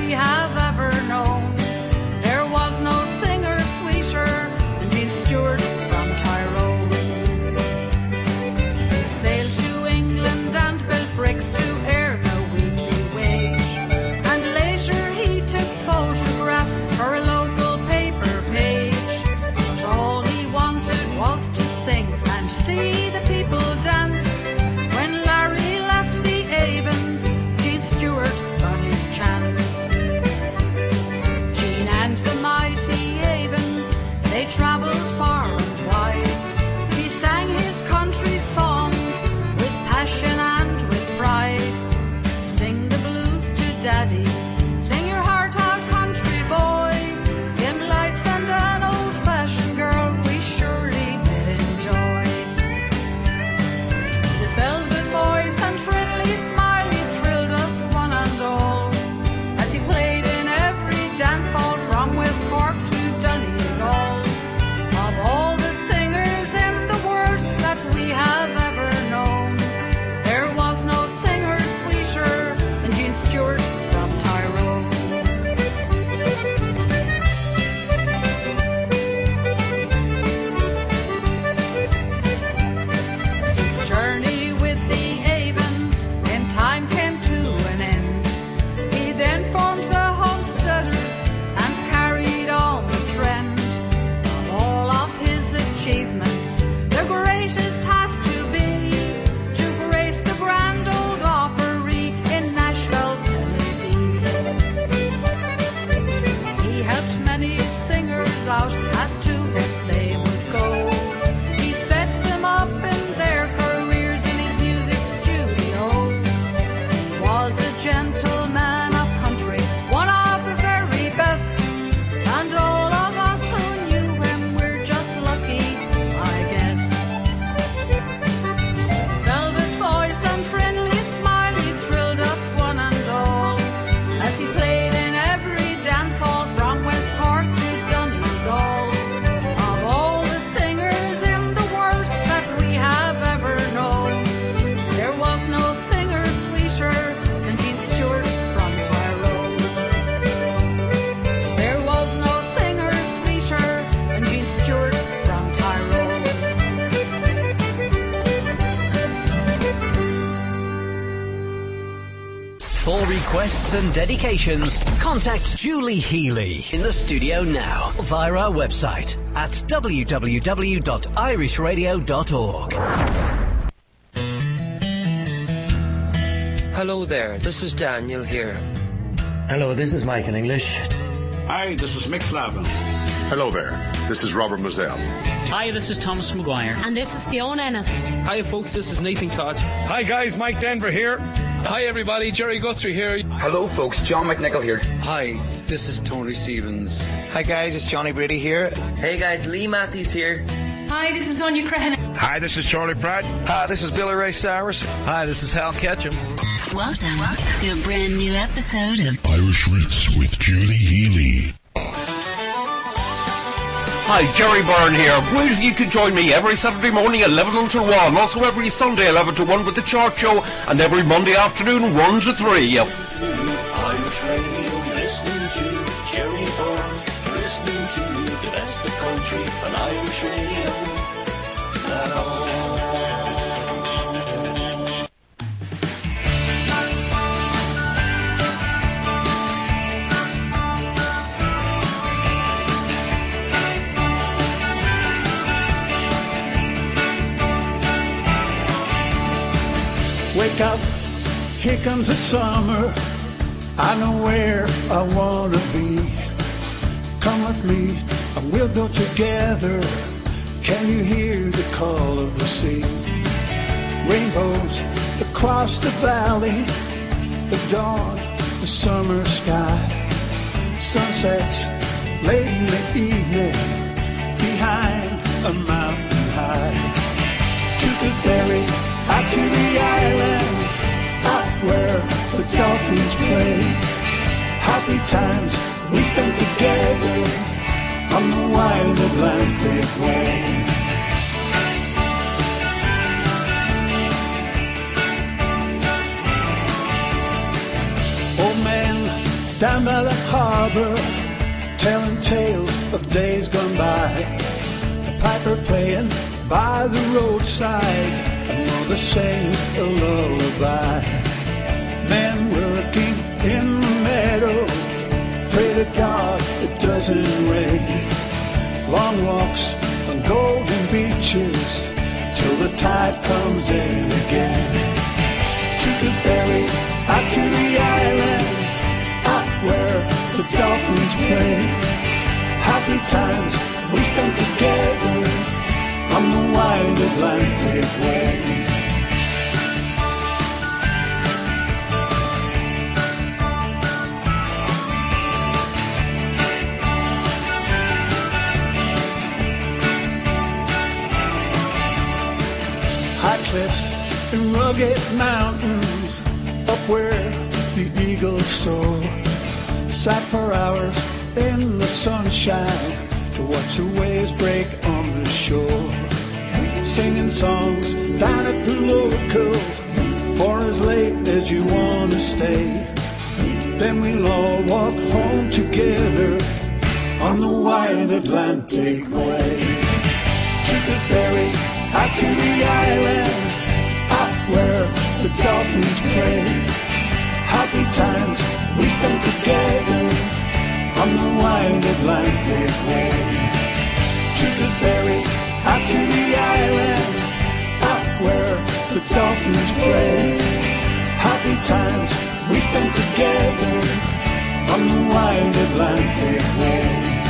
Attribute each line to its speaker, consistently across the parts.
Speaker 1: we have ever known. There was no singer sweeter than Jean Stewart from Tyrone. He sailed to England and built bricks to earn a weekly wage, and later he took photographs for a local paper page. But all he wanted was to sing and see the people dance. When Larry left the Avens, Jean Stewart got his chance. Jean and the mighty Avens, they travelled far and wide. He sang his country songs with passion and with pride. Sing the blues to Daddy, sing your heart out, country boy. Dim lights and an old-fashioned girl we surely did enjoy. His velvet voice and friendly smile, he thrilled us one and all, as he played in every dance hall from West Cork to Donegal. Of all the singers in the world that we have ever known, there was no singer sweeter than Jean Stewart from Tyrone. His journey with the Avens in time came to an end. He then formed the Homesteaders and carried on the trend. Of all of his achievements, the greatest has to be to grace the Grand Ole Opry in Nashville, Tennessee. He helped many singers out as to if they would go. He set them up in their careers in his music studio. He was a gentleman of country, one of the very best, and all of us who knew him, we're just lucky, I guess. His velvet voice and friendly smile, he thrilled us one and all, as he played in every dance hall from West Cork to Donegal. Of all the singers in the world that we have ever known, there was no singer sweeter than Jean Stewart from Tyrone. There was no singer sweeter than Jean Stewart from Tyrone.
Speaker 2: For requests and dedications, contact Julie Healy in the studio now via our website at www.irishradio.org.
Speaker 3: Hello there, this is Daniel here.
Speaker 4: Hello, this is Mike in English.
Speaker 5: Hi, this is Mick Flavin.
Speaker 6: Hello there, this is Robert Mazel.
Speaker 7: Hi, this is Thomas Maguire.
Speaker 8: And this is Fiona Ennis.
Speaker 9: Hi folks, this is Nathan Cott.
Speaker 10: Hi guys, Mike Denver here.
Speaker 9: Hi everybody, Jerry Guthrie here.
Speaker 11: Hello folks, John McNichol here.
Speaker 3: Hi, this is Tony Stevens.
Speaker 12: Hi guys, it's Johnny Brady here.
Speaker 13: Hey guys, Lee Matthews here.
Speaker 14: Hi, this is Anya Crehan.
Speaker 10: Hi, this is Charlie Pratt.
Speaker 12: Hi, this is Billy Ray Cyrus.
Speaker 9: Hi, this is Hal Ketchum.
Speaker 15: Welcome to a brand new episode of
Speaker 16: Irish Roots with Julie Healy.
Speaker 17: Hi, Jerry Byrne here. Great if you could join me every Saturday morning 11 until 1, also every Sunday 11 to 1 with the Chart Show, and every Monday afternoon 1 to 3.
Speaker 18: Irish Radio, listening to Jerry Byrne, listening to the best of country on Irish Radio.
Speaker 19: Wake up, here comes the summer. I know where I wanna be. Come with me, and we'll go together. Can you hear the call of the sea? Rainbows across the valley, the dawn, the summer sky. Sunsets late in the evening, behind a mountain high. Took a ferry out to the island, out where the dolphins play. Happy times we spent together on the wild Atlantic way. Old man down by the harbor, telling tales of days gone by. The piper playing by the roadside, and mother sings a lullaby. Men working in the meadow, pray to God it doesn't rain. Long walks on golden beaches till the tide comes in again. To the ferry, out to the island, out where the dolphins play. Happy times we spent together on the wide Atlantic way. High cliffs and rugged mountains, up where the eagles soar. Sat for hours in the sunshine to watch the waves break on the shore. Singing songs down at the local for as late as you want to stay. Then we'll all walk home together on the wide Atlantic way. To the ferry, out to the island, out where the dolphins play. Happy times we spent together on the wide Atlantic way. To the ferry, out to the island, out where the dolphins play. Happy times we spent together on the wide Atlantic way.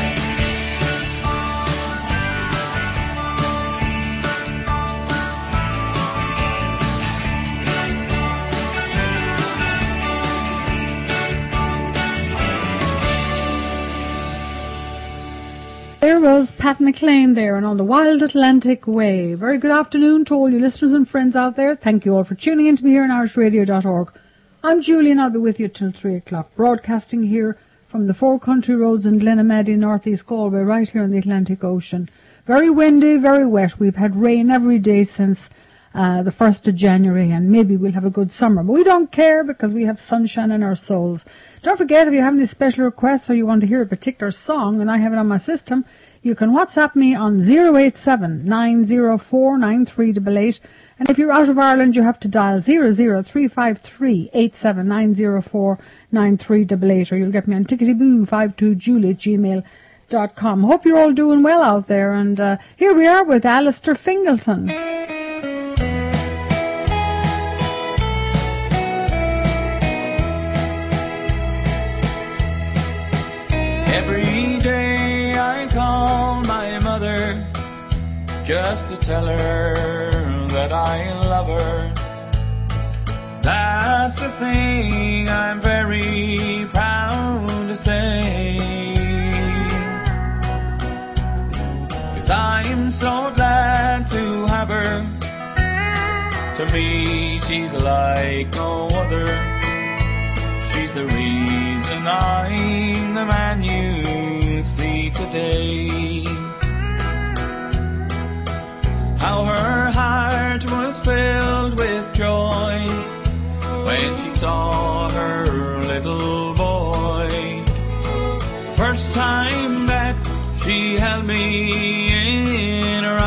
Speaker 8: There was Pat McLean there and on the Wild Atlantic Way. Very good afternoon to all you listeners and friends out there. Thank you all for tuning in to me here on irishradio.org. I'm Julie and I'll be with you till 3 o'clock, broadcasting here from the Four Country Roads in Glenamaddy, North East Galway, right here in the Atlantic Ocean. Very windy, very wet. We've had rain every day since the 1st of January, and maybe we'll have a good summer. But we don't care because we have sunshine in our souls. Don't forget, if you have any special requests or you want to hear a particular song and I have it on my system, you can WhatsApp me on 087 904 9388. And if you're out of Ireland, you have to dial 00353 87904 9388, or you'll get me on ticketyboo52julie@gmail.com. Hope you're all doing well out there. And here we are with Alistair Fingleton.
Speaker 20: Every day I call my mother just to tell her that I love her. That's a thing I'm very proud to say, 'cause I'm so glad to have her. To me she's like no other. She's the reason I'm the man you see today. How her heart was filled with joy when she saw her little boy. First time that she held me in her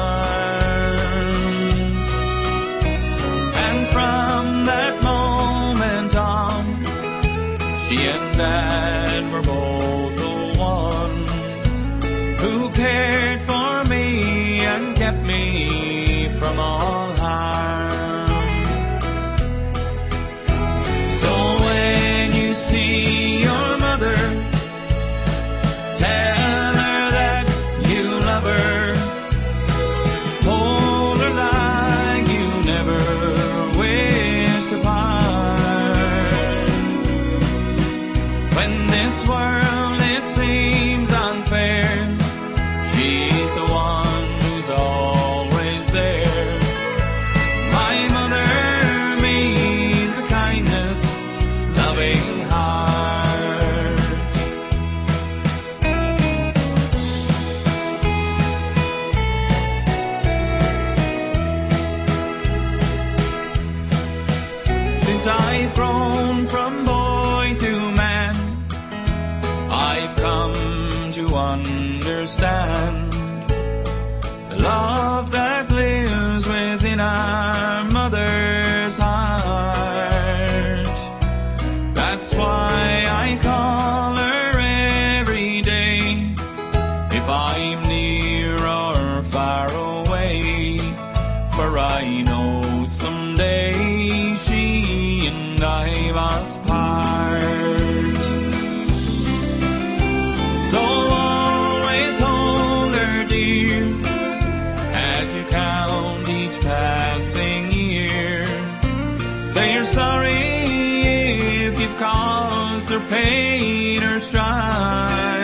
Speaker 20: arms, and from that moment on, she and Dad were both the ones who cared for me and kept me from all harm. So when you see your mother, tell her that you love her. Hold her like you never wish to part. When this world it seems unfair, she's the one who's always there. My mother means a kindness, loving heart. Since I've grown from boy to man, understand the love that lives within our mother's heart. That's why I call her every day, if I'm near or far away, for I know someday she and I must part. So always hold her dear as you count each passing year. Say you're sorry if you've caused her pain or strife.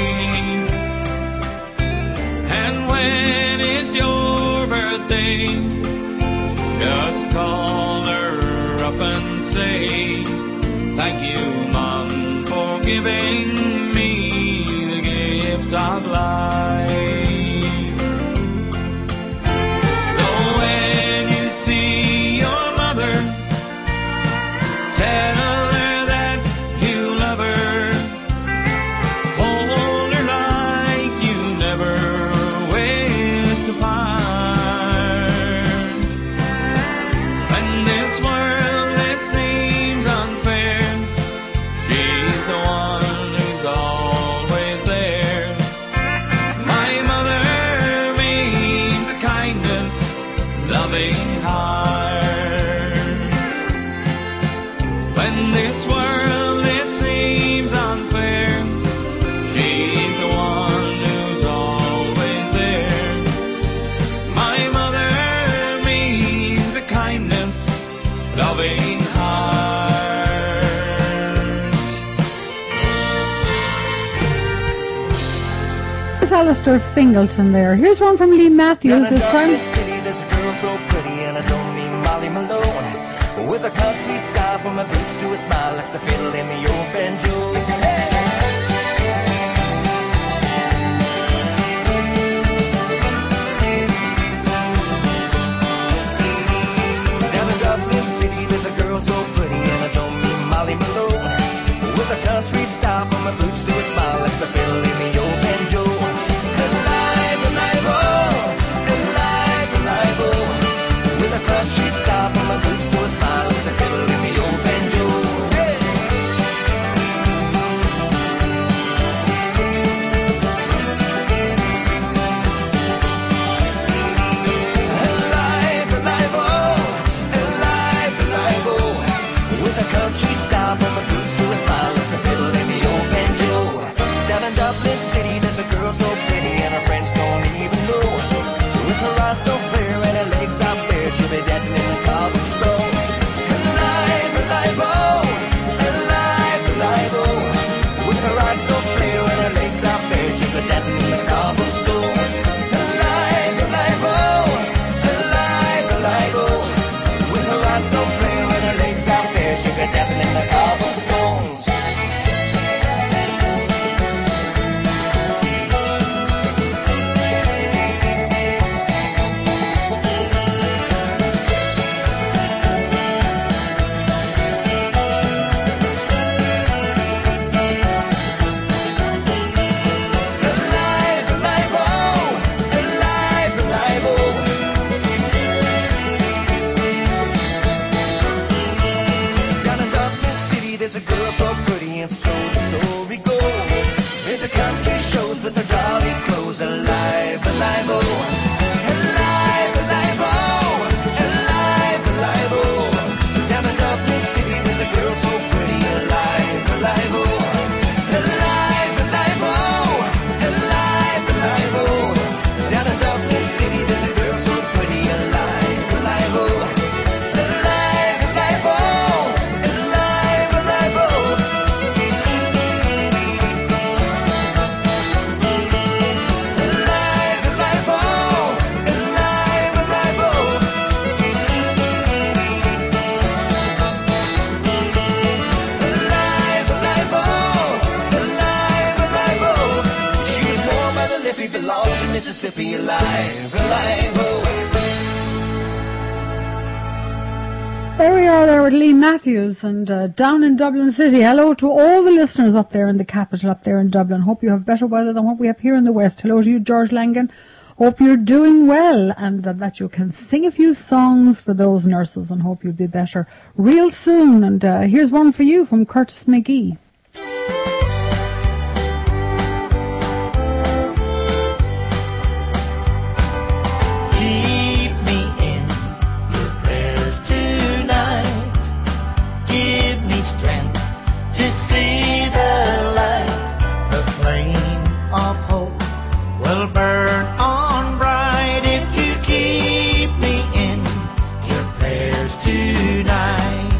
Speaker 20: And when it's your birthday, just call her up and say, thank you, Mom, for giving me the gift of life. So when you see your mother, tell her that you love her. Hold her like you never wish to part. When this world, it seems unfair, she's the one who's always there. My mother means a kindness, loving heart. When this world, it seems unfair, she's the one who's always there. My mother means a kindness, loving heart.
Speaker 8: It's Alistair Fingleton there. Here's one from Lee Matthews this time.
Speaker 21: City, there's a girl so pretty, and I don't mean Molly Malone. With a country sky from her boots to a smile, that's the fiddle in the old banjo. Down in Dublin City, there's a girl so pretty, and I don't mean Molly Malone. With a country style from her boots to a smile, that's the fiddle in the old banjo. Alive, alive, oh, alive, alive, oh. With a country style from her boots to a smile, that's the fiddle in the old banjo. Hey. Alive, alive, oh, alive, alive, oh. With a country style from her boots to a smile, that's the fiddle in the old banjo. Down in Dublin City, there's a girl so pretty, and her friends don't even know. With her eyes so fair and her legs out bare, she'll be dancing in the cobblestones. Alive, alive, oh, alive, alive, oh. With her eyes so fair and her legs out bare, she'll be dancing in the cobblestones. Alive, alive, oh, alive, alive, oh. With her eyes so fair and her legs out bare, she'll be dancing in the cobblestones. Alive, alive, oh, alive, alive, oh. Down in Dublin City, there's a girl so pretty, and so the story goes. Into country shows with her dolly clothes. Alive, alive, oh, alive, alive, oh, alive, alive, oh. Down in Dublin City, there's a girl so pretty. Alive, alive, oh, alive, alive, oh, alive, alive, oh. Down in Dublin City, there's a girl so pretty. Alive, alive, oh, alive, alive, oh, alive, alive, oh. Alive, alive, oh, alive, alive, oh. Alive, alive, oh, alive, alive, oh. She was born by the Liffey, belongs in Mississippi. Alive, alive, oh.
Speaker 8: There we are there with Lee Matthews and down in Dublin City. Hello to all the listeners up there in the capital, up there in Dublin. Hope you have better weather than what we have here in the West. Hello to you, George Langan. Hope you're doing well and that you can sing a few songs for those nurses, and hope you'll be better real soon. And here's one for you from Curtis McGee.
Speaker 21: Burn on bright if you keep me in your prayers tonight.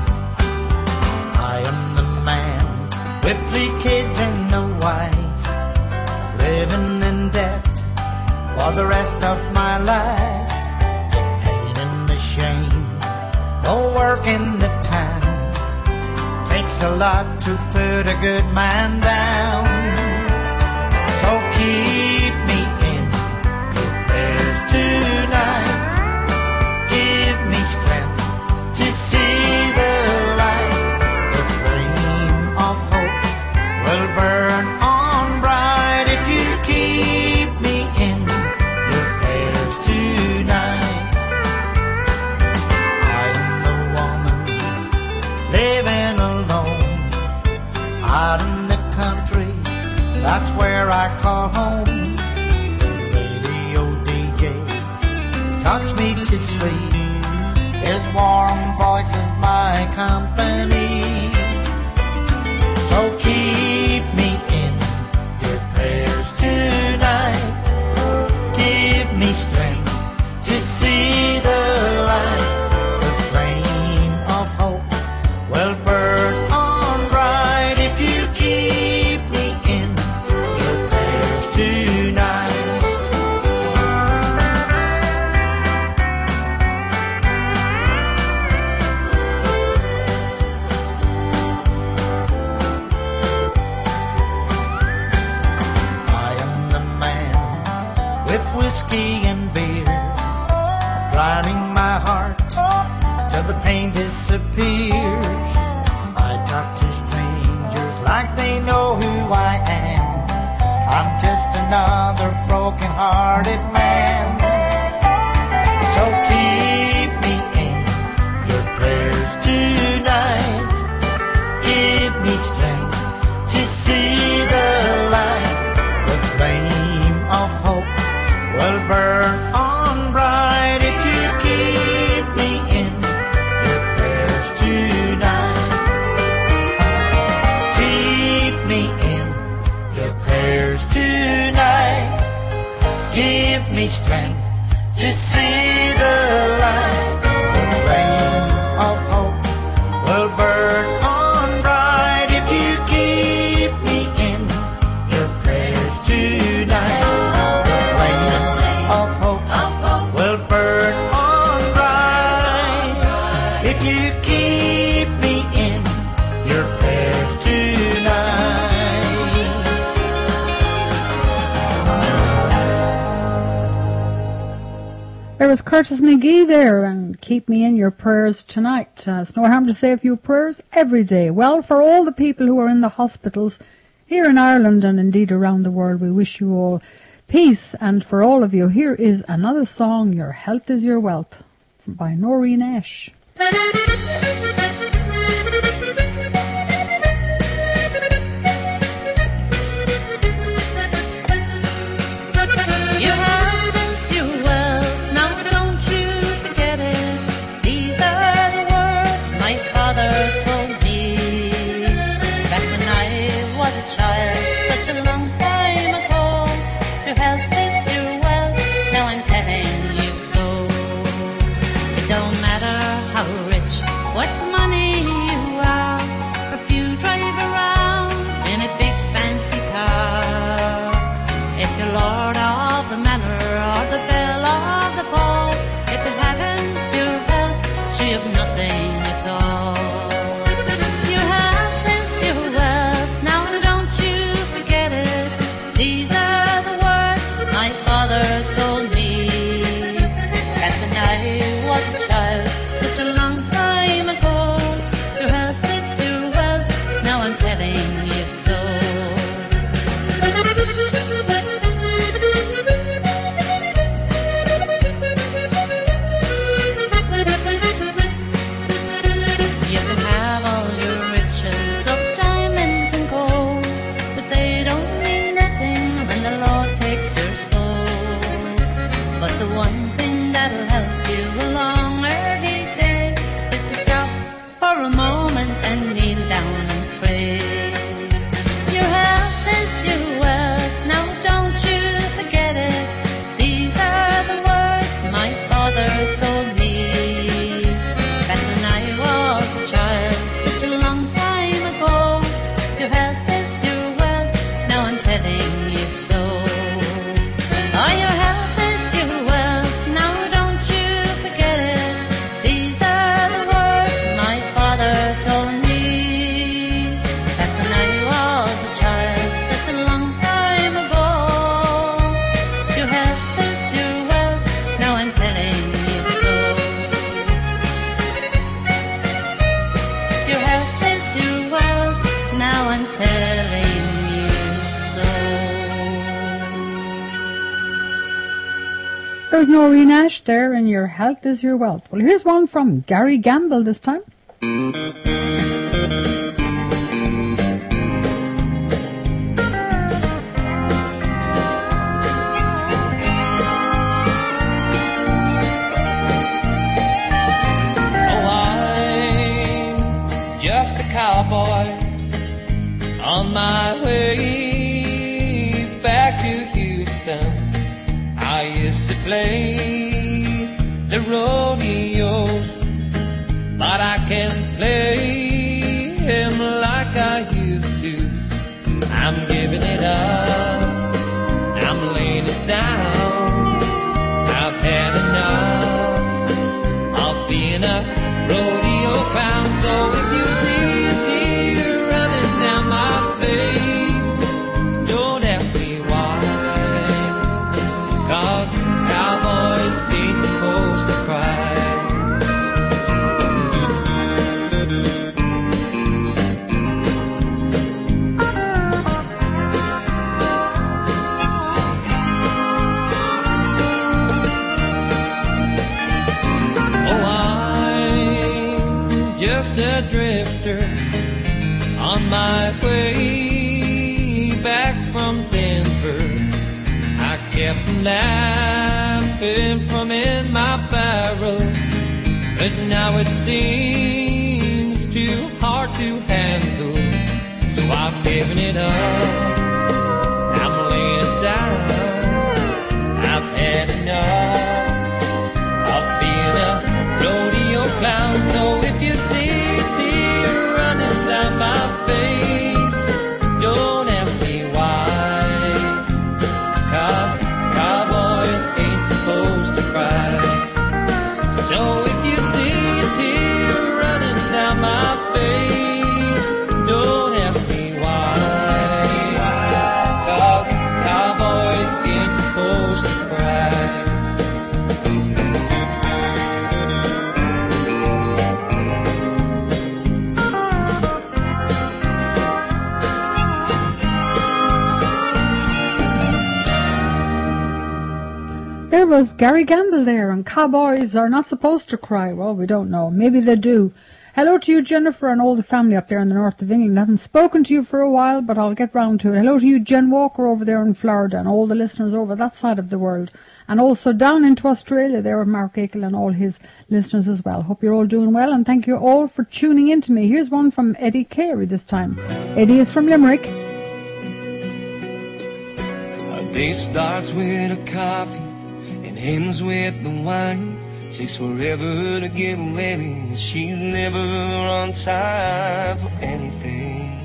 Speaker 21: I am the man with 3 kids and no wife, living in debt for the rest of my life. The pain and the shame, the work in the town, takes a lot to put a good man down. So keep me in your prayers tonight. Give me strength to see the light. The flame of hope will burn on bright if you keep me in your prayers tonight. I'm the woman living alone out in the country. That's where I call home. The radio DJ talks me to sleep. His warm voice is my company. So keep me in your prayers tonight. Give me strength to see the light. The flame of hope will burn on bright if you keep me in your prayers tonight. I am the man with whiskey and beer, drowning my heart till the pain disappears. I talk to strangers like they know who I am. I'm just another broken-hearted man. So keep me in your prayers tonight. Give me strength to see the light. The flame of hope will burn on bright if you keep me in your prayers tonight. Keep me in your prayers tonight. Give me strength to see the light. The flame of hope will burn on bright if you keep me in your prayers tonight. The flame of hope will burn on bright if you keep me in your prayers tonight.
Speaker 8: There was Curtis McGee there, and keep me in your prayers tonight. It's no harm to say a few prayers every day. Well, for all the people who are in the hospitals here in Ireland and indeed around the world, we wish you all peace. And for all of you, here is another song, Your Health is Your Wealth, by Noreen Ash.
Speaker 1: Your health is your wealth, now don't you forget it. These are the words my father told me back when I was a child, such a long time ago. Your health is your wealth, now I'm telling you so. It don't matter how rich
Speaker 8: There's Noreen Ash there, and your health is your wealth. Well, here's one from Gary Gamble this time.
Speaker 20: Just a cowboy on my way back to Houston. I used to play the rodeos, but I can't play him like I used to. I'm giving it up, I'm laying it down. I've had enough of being a rodeo clown. So if you see a tear running down my face, don't ask me why, 'cause cowboys ain't supposed to cry. Just a drifter on my way back from Denver. I kept laughing from in my barrel, but now it seems too hard to handle. So I've given it up, I'm laying it down. I've had enough of being a rodeo clown. So if you see a tear running down my face, don't ask me why, 'cause cowboys ain't supposed to cry. So if you see a tear running down my face, don't ask me why, 'cause cowboys ain't supposed to cry.
Speaker 8: There was Gary Gamble there, and cowboys are not supposed to cry. Well, we don't know. Maybe they do. Hello to you, Jennifer, and all the family up there in the north of England. I haven't spoken to you for a while, but I'll get round to it. Hello to you, Jen Walker, over there in Florida, and all the listeners over that side of the world. And also down into Australia there with Mark Akel and all his listeners as well. Hope you're all doing well, and thank you all for tuning in to me. Here's one from Eddie Carey this time. Eddie is from Limerick.
Speaker 20: A day starts with a coffee and ends with the wine. Takes forever to get ready. She's never on time for anything.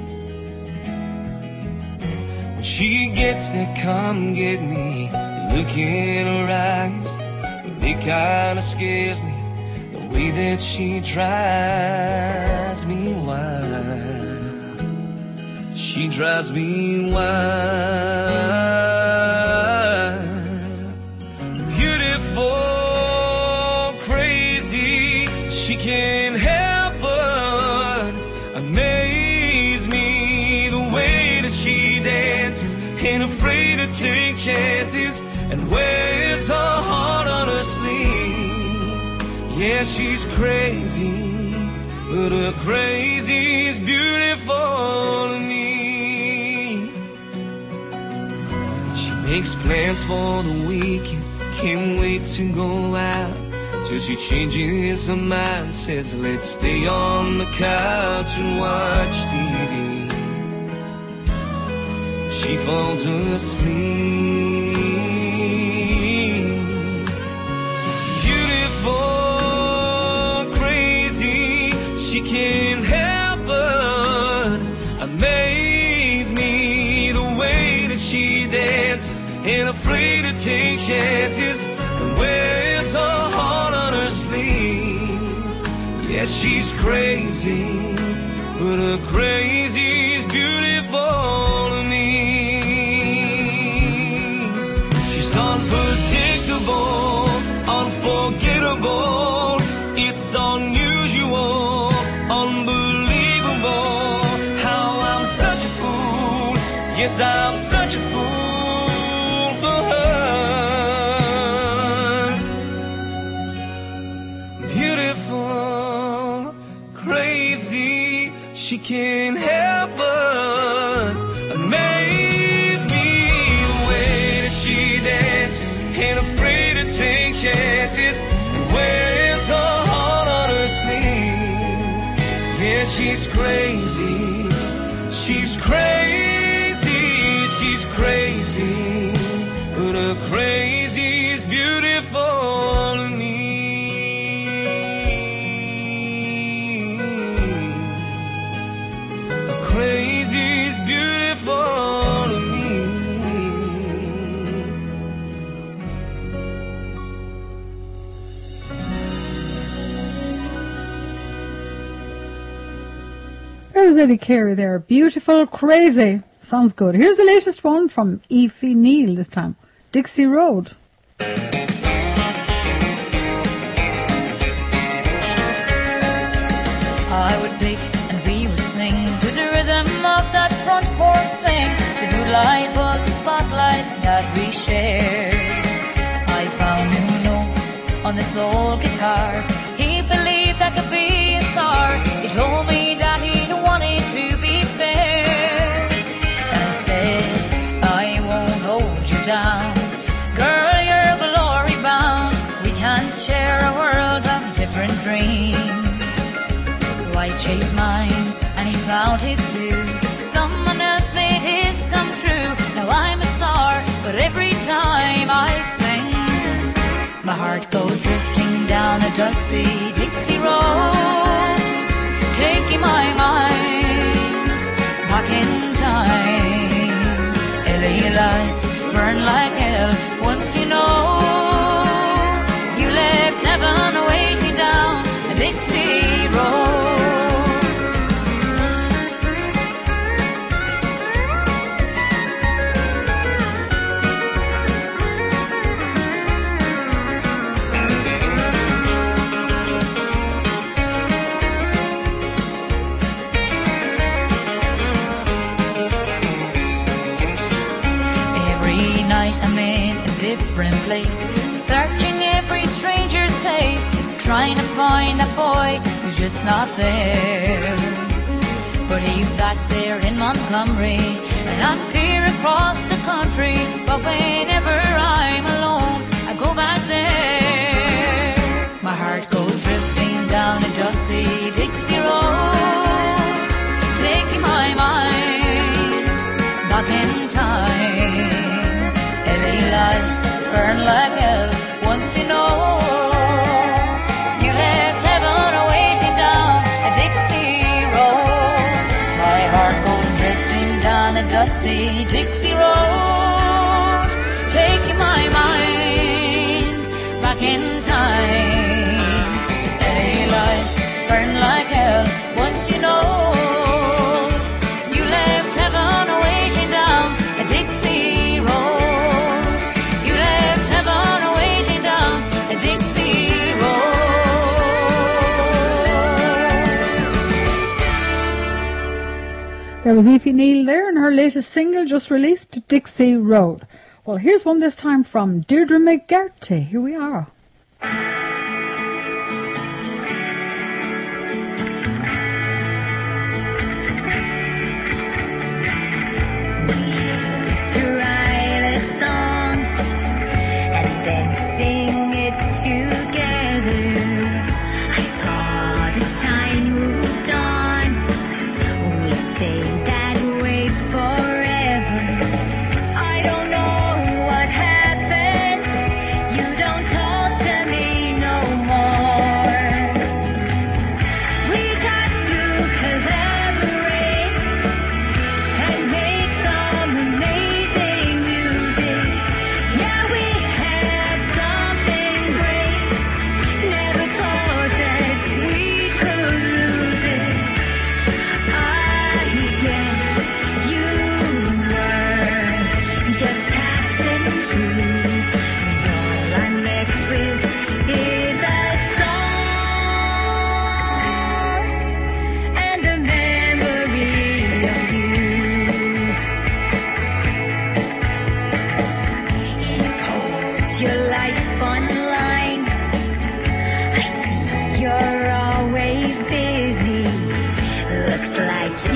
Speaker 20: When she gets there, come get me. Look in her eyes, it kinda scares me, the way that she drives me wild. She drives me wild. Beautiful, crazy, she can't help but amaze me. The way that she dances, ain't afraid to take chances, and wears her heart on her sleeve. Yeah, she's crazy, but her crazy's beautiful to me. She makes plans for the weekend, can't wait to go out, till she changes her mind, says let's stay on the couch and watch TV. She falls asleep. Beautiful, crazy, she can't help but amaze me. The way that she dances, ain't afraid to take chances, and wears her heart on her sleeve. Yeah, she's crazy, but her crazy's beautiful to me. She's unpredictable, unforgettable, it's unusual, unbelievable. How I'm such a fool, yes I'm such a fool for her. can't help but amaze me. The way that she dances, ain't afraid to take chances, and wears her heart on her sleeve. Yeah, she's crazy, she's crazy, she's crazy, but her crazy's beautiful to me. Crazy's beautiful to me.
Speaker 8: There's Eddie Carey there. Beautiful, crazy. Sounds good. Here's the latest one from Aoife Neal this time. Dixie Road.
Speaker 1: I would pick and we would sing to the rhythm of that front porch swing. The good life was the spotlight that we shared. I found new notes on this old guitar. He believed I could be a star. He told me that he wanted to be fair. And I said, I won't hold you down. Girl, you're glory bound. We can't share a world of different dreams. So I chased mine, and he found his too. Someone else made his come true. Now I'm a star, but every time I sing, my heart goes drifting down a dusty Dixie road, taking my mind back in time. LA lights burn like hell. Once you know, you left heaven waiting down a Dixie road. I'm in a different place, searching every stranger's face, trying to find a boy who's just not there. But he's back there in Montgomery, and I'm clear across the country. But whenever I'm alone, I go back there. My heart goes drifting down a dusty Dixie road, taking my mind back in time. LA lights burn like hell. Once you know, you left heaven waiting down a Dixie road. My heart goes drifting down a dusty Dixie road, taking my mind back in time. LA lights burn like hell. Once you know, you left heaven waiting down a Dixie road.
Speaker 8: There was Aoife Neal there, and her latest single just released, Dixie Road. Well, here's one this time from Deirdre McGarty. Here we are.
Speaker 2: We used to write a song and then sing it together. I thought as time moved on, we'd stay that way forever. I don't know what happened. You don't talk to me no more. We got to collaborate and make some amazing music. Yeah, we had something great. Never thought that we could lose it. I guess you were just passing through, and all I'm left with is a song and a memory of you. You post your life online. I see you're always busy. Looks like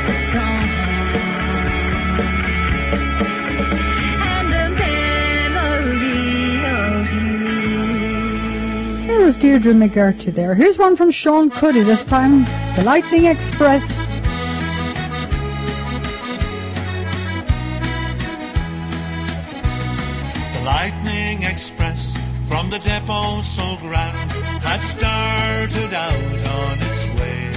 Speaker 2: just a song and a memory of you.
Speaker 8: There was Deirdre McGurty there. Here's one from Sean Cuddy this time, The Lightning Express.
Speaker 4: The Lightning Express from the depot so grand had started out on its way.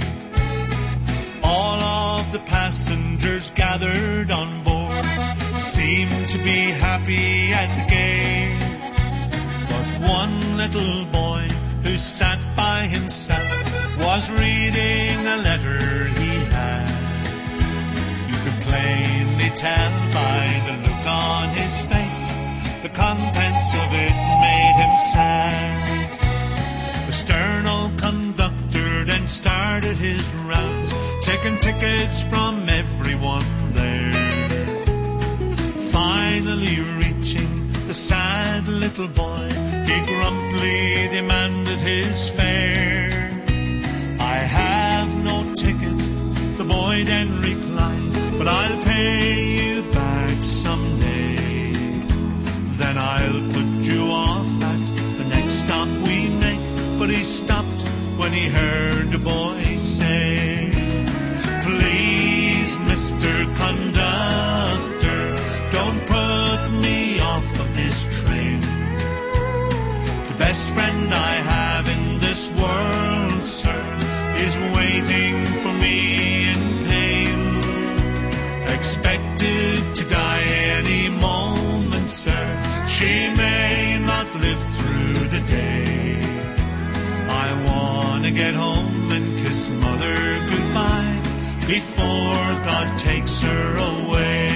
Speaker 4: All of the passengers gathered on board seemed to be happy and gay. But one little boy who sat by himself was reading a letter he had. You could plainly tell by the look on his face, the contents of it made him sad. The stern old conductor then started his rounds, taking tickets from everyone there. Finally reaching the sad little boy, he grumpily demanded his fare. I have no ticket, the boy then replied, but I'll pay you back someday. Then I'll put you off at the next stop we make. But he stopped when he heard the boy say, please, Mr. Conductor, don't put me off of this train. The best friend I have in this world, sir, is waiting for me in pain. Expected to die any moment, sir. She may not live through the day. I wanna get home and kiss mother goodbye before God takes her away.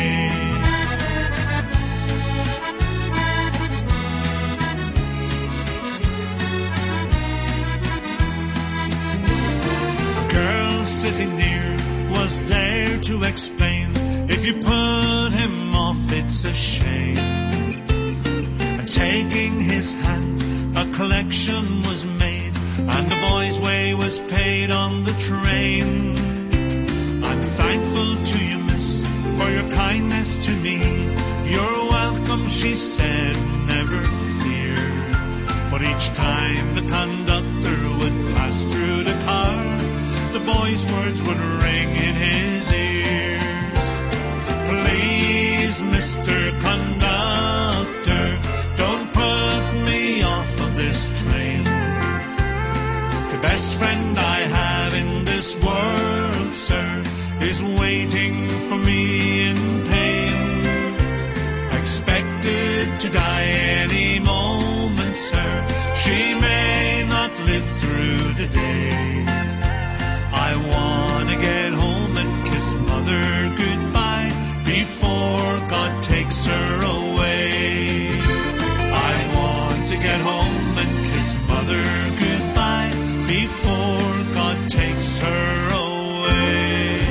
Speaker 4: A girl sitting near was there to explain, if you put him off it's a shame. And taking his hand, a collection was made, and the boy's way was paid on the train. I'm thankful to you, miss, for your kindness to me. You're welcome, she said, never fear. But each time the conductor would pass through the car, the boy's words would ring in his ears. Please, Mr. Conductor, don't put me off of this train. The best friend I have in this world, sir, is waiting for me in pain. Expected to die any moment, sir. She may not live through the day. I wanna get home and kiss mother goodbye before God takes her away. I want to get home and kiss mother goodbye before God takes her away.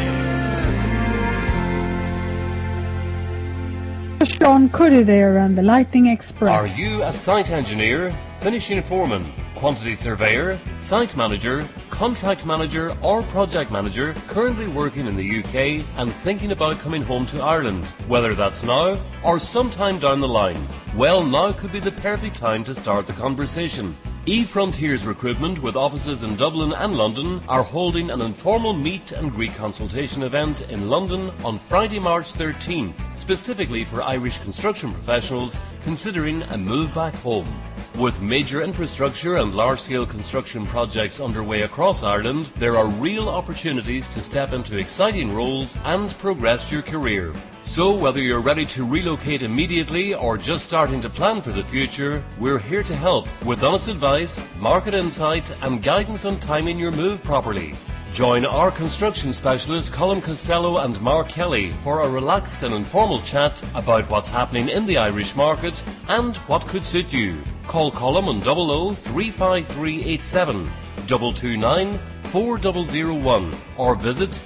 Speaker 8: Sean Cuddy there and The Lightning Express.
Speaker 17: Are you a site engineer, finishing foreman, quantity surveyor, site manager, contract manager or project manager currently working in the UK and thinking about coming home to Ireland, whether that's now or sometime down the line? Well, now could be the perfect time to start the conversation. eFrontiers Recruitment, with offices in Dublin and London, are holding an informal meet and greet consultation event in London on Friday, March 13th, specifically for Irish construction professionals considering a move back home. With major infrastructure and large-scale construction projects underway across Ireland, there are real opportunities to step into exciting roles and progress your career. So whether you're ready to relocate immediately or just starting to plan for the future, we're here to help with honest advice, market insight and guidance on timing your move properly. Join our construction specialists Colm Costello and Mark Kelly for a relaxed and informal chat about what's happening in the Irish market and what could suit you. Call Colm on 00 35387 229 4001 or visit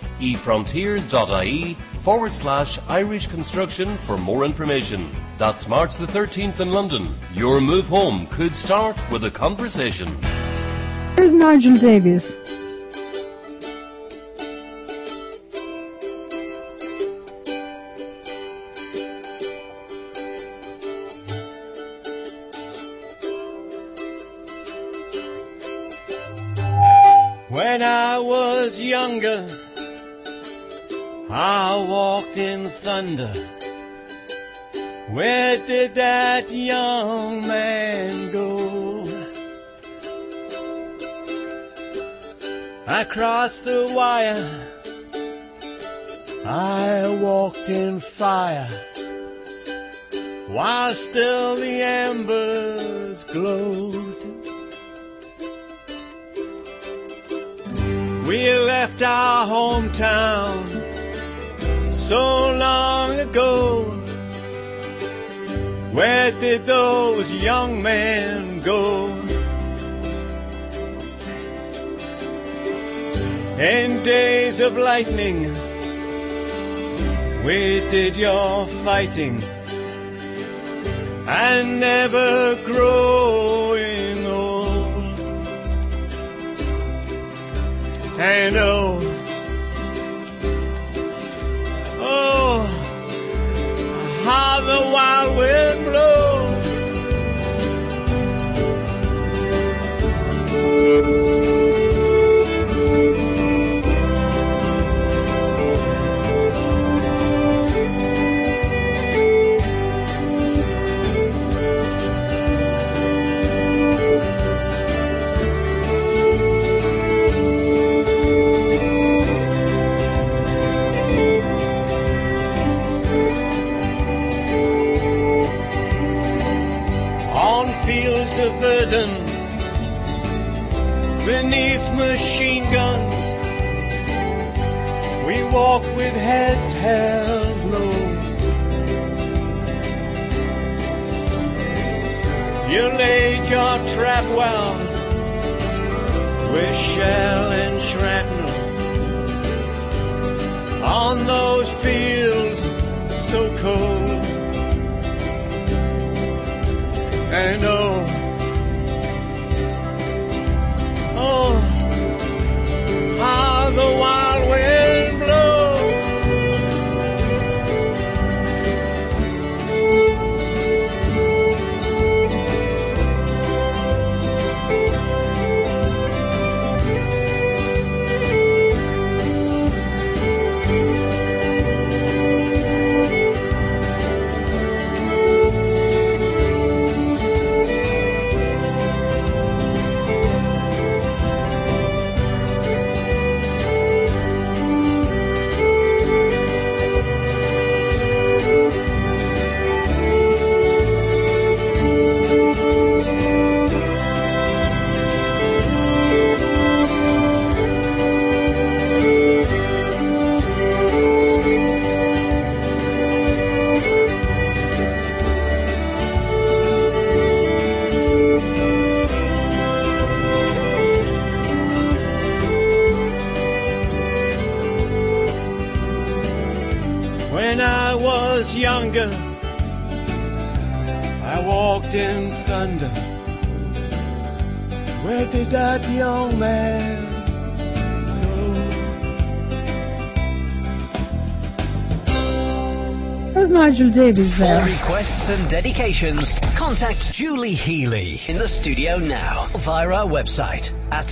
Speaker 17: efrontiers.ie/Irish Construction for more information. That's March the 13th in London. Your move home could start with a conversation.
Speaker 8: Here's Nigel Davies.
Speaker 20: When I was younger, I walked in thunder. Where did that young man go? I crossed the wire, I walked in fire, while still the embers glowed. We left our hometown so long ago. Where did those young men go? In days of lightning, where did your fighting and never growing old? And oh, how the wild wind blows. Fields of Verdun, beneath machine guns, we walk with heads held low. You laid your trap well with shell and shrapnel on those fields so cold. And oh, how the wild wind blows. Younger, I walked in thunder. Where did that young man
Speaker 8: go? There's Nigel Davies there.
Speaker 5: For requests and dedications, contact Julie Healy in the studio now via our website at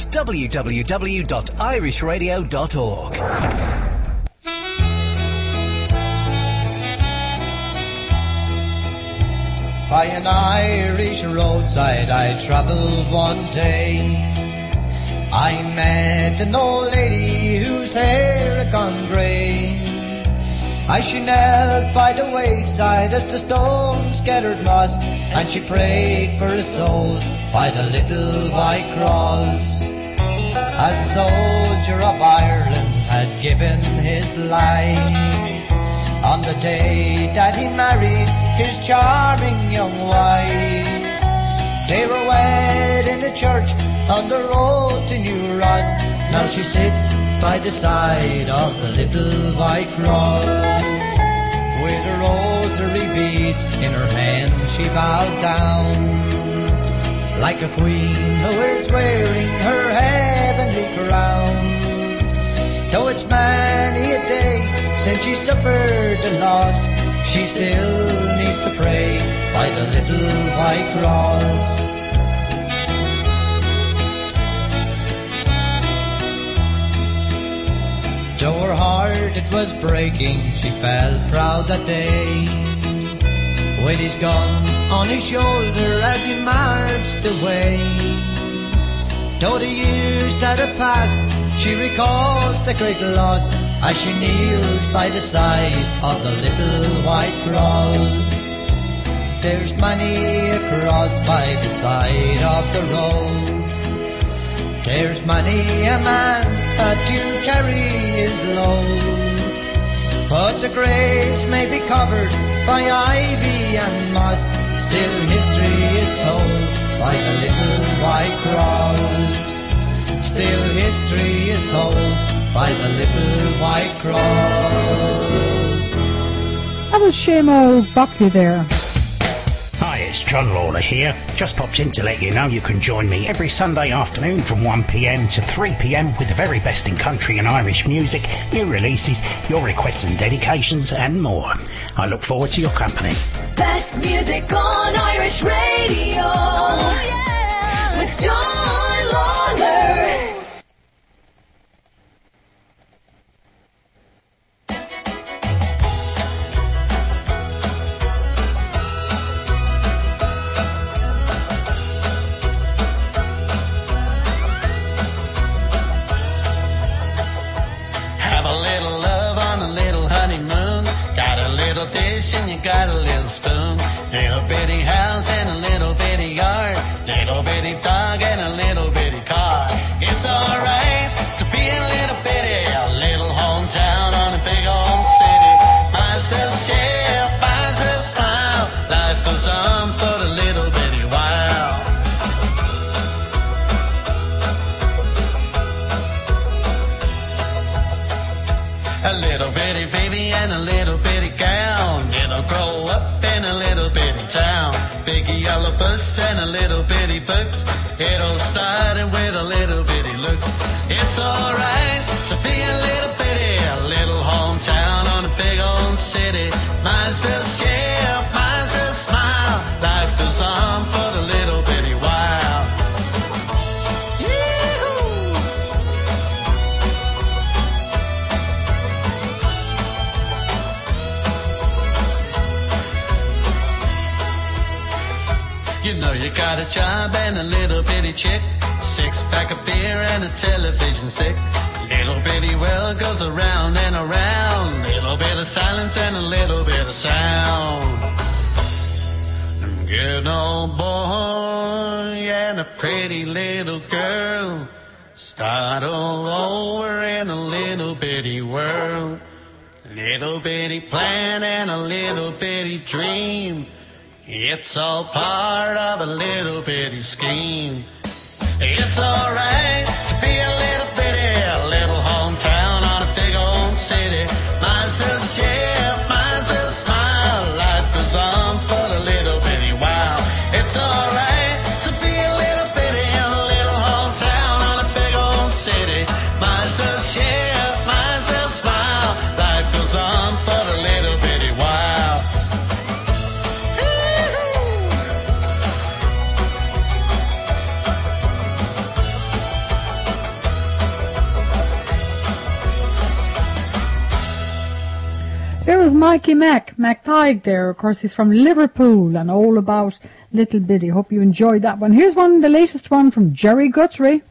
Speaker 5: www.irishradio.org.
Speaker 22: By an Irish roadside I travelled one day. I met an old lady whose hair had gone grey. As she knelt by the wayside as the stones gathered moss, and she prayed for a soul by the little white cross. A soldier of Ireland had given his life on the day that he married his charming young wife. They were wed in the church on the road to New Ross. Now she sits by the side of the little white cross. With her rosary beads in her hand she bowed down, like a queen who is wearing her heavenly crown. Though it's many a day since she suffered a loss, she still needs to pray by the little white cross. Though her heart it was breaking, she felt proud that day. With his gun on his shoulder as he marched away. Though the years that have passed, she recalls the great loss as she kneels by the side of the little white cross. There's many a cross by the side of the road. There's many a man had to carry his load. But the graves may be covered by ivy and moss, still history is told by the little white cross. Still history is told by the little white cross.
Speaker 8: That was Shamo Buckley there.
Speaker 6: Hi, it's John Lawler here. Just popped in to let you know you can join me every Sunday afternoon from 1pm to 3pm with the very best in country and Irish music, new releases, your requests and dedications and more. I look forward to your company.
Speaker 2: Best music on Irish radio. Oh, yeah. With John Lawler.
Speaker 7: Dish and you got a little spoon, little bitty house and a little bitty yard, little bitty dog and a little bitty car. It's alright to be a little bitty, a little hometown on a big old city. Might as well share, might as well smile. Life goes on for the little bitty while. A little bitty baby and a little bitty gal, it'll grow up in a little bitty town. Big yellow bus and a little bitty books, it all started with a little bitty look. It's alright to be a little bitty, a little hometown on a big old city. Might as well share, might as well smile. Life goes on for the little bitty while. You know you got a job and a little bitty chick, 6-pack of beer and a television stick. Little bitty world goes around and around, little bit of silence and a little bit of sound. Good old boy and a pretty little girl start all over in a little bitty world. Little bitty plan and a little bitty dream, it's all part of a little bitty scheme. It's alright to be a little bitty, a little hometown on a big old city. Might as well share, might as well smile. Life goes on for the little bitty while. It's alright to be a little bitty, a little hometown on a big old city. Might as well share, might as well smile. Life goes on for the little bitty while.
Speaker 8: There was Mikey McTighe there. Of course, he's from Liverpool and all about Little Bitty. Hope you enjoyed that one. Here's one, the latest one from Jerry Guthrie.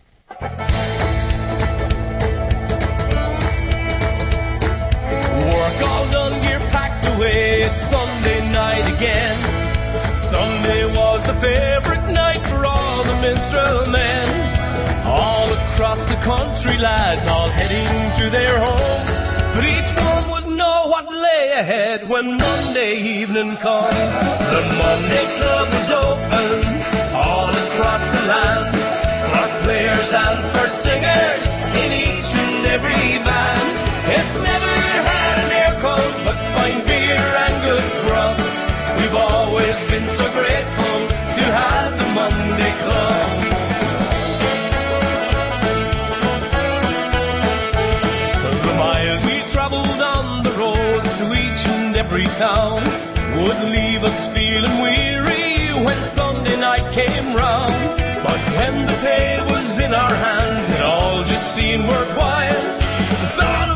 Speaker 20: Work all done, gear packed away, it's Sunday night again. Sunday was the favourite night for all the minstrel men. All across the country, lads, all heading to their homes. But each one would know what lay ahead when Monday evening comes. The Monday Club is open all across the land, for players and for singers in each and every band. It's never had an air cold, but fine beer and good grub. We've always been so grateful to have the Monday Club. The miles we travelled on the roads to each and every town would leave us feeling weary when Sunday night came round. But when the pay was in our hands, it all just seemed worthwhile. The thought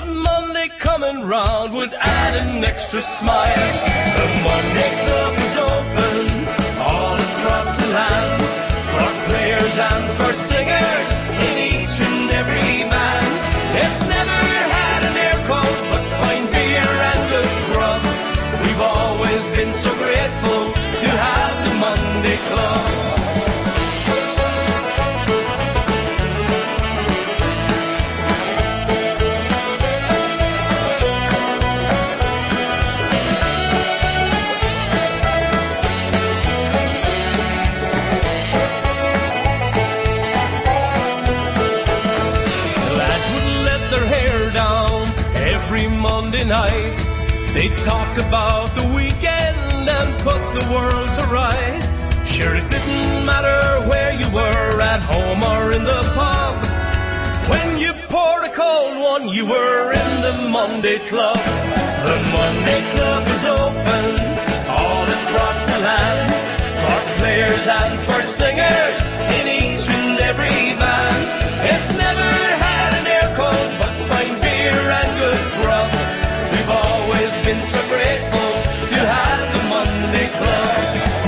Speaker 20: coming round would add an extra smile. The Monday Club was open all across the land for players and for singers in each and every man. It's never had an air cold but fine beer and good grub. We've always been so grateful to have the Monday Club. Monday night, they talked about the weekend and put the world to right. Sure, it didn't matter where you were, at home or in the pub. When you poured a cold one, you were in the Monday Club. The Monday Club is open all across the land for players and for singers in each and every band. It's never had an air cold but fine beer and good grub. We've always been so grateful to have the Monday Club.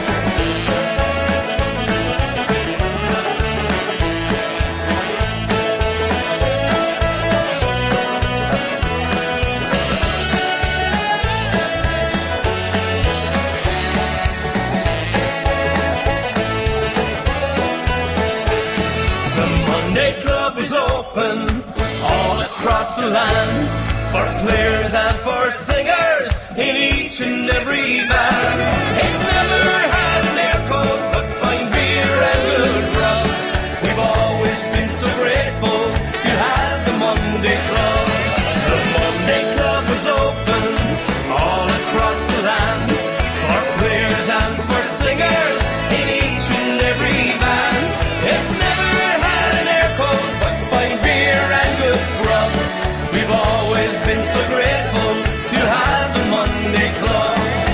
Speaker 20: The Monday Club is open all across the land for players and for singers in each and every band. It's never had an air cold but fine beer and good grub. We've always been so grateful to have the Monday Club. The Monday Club was open all across the land for players and for singers in each and every band. It's never had an air cold but fine beer and good grub. We've always been so grateful to have the Monday Club.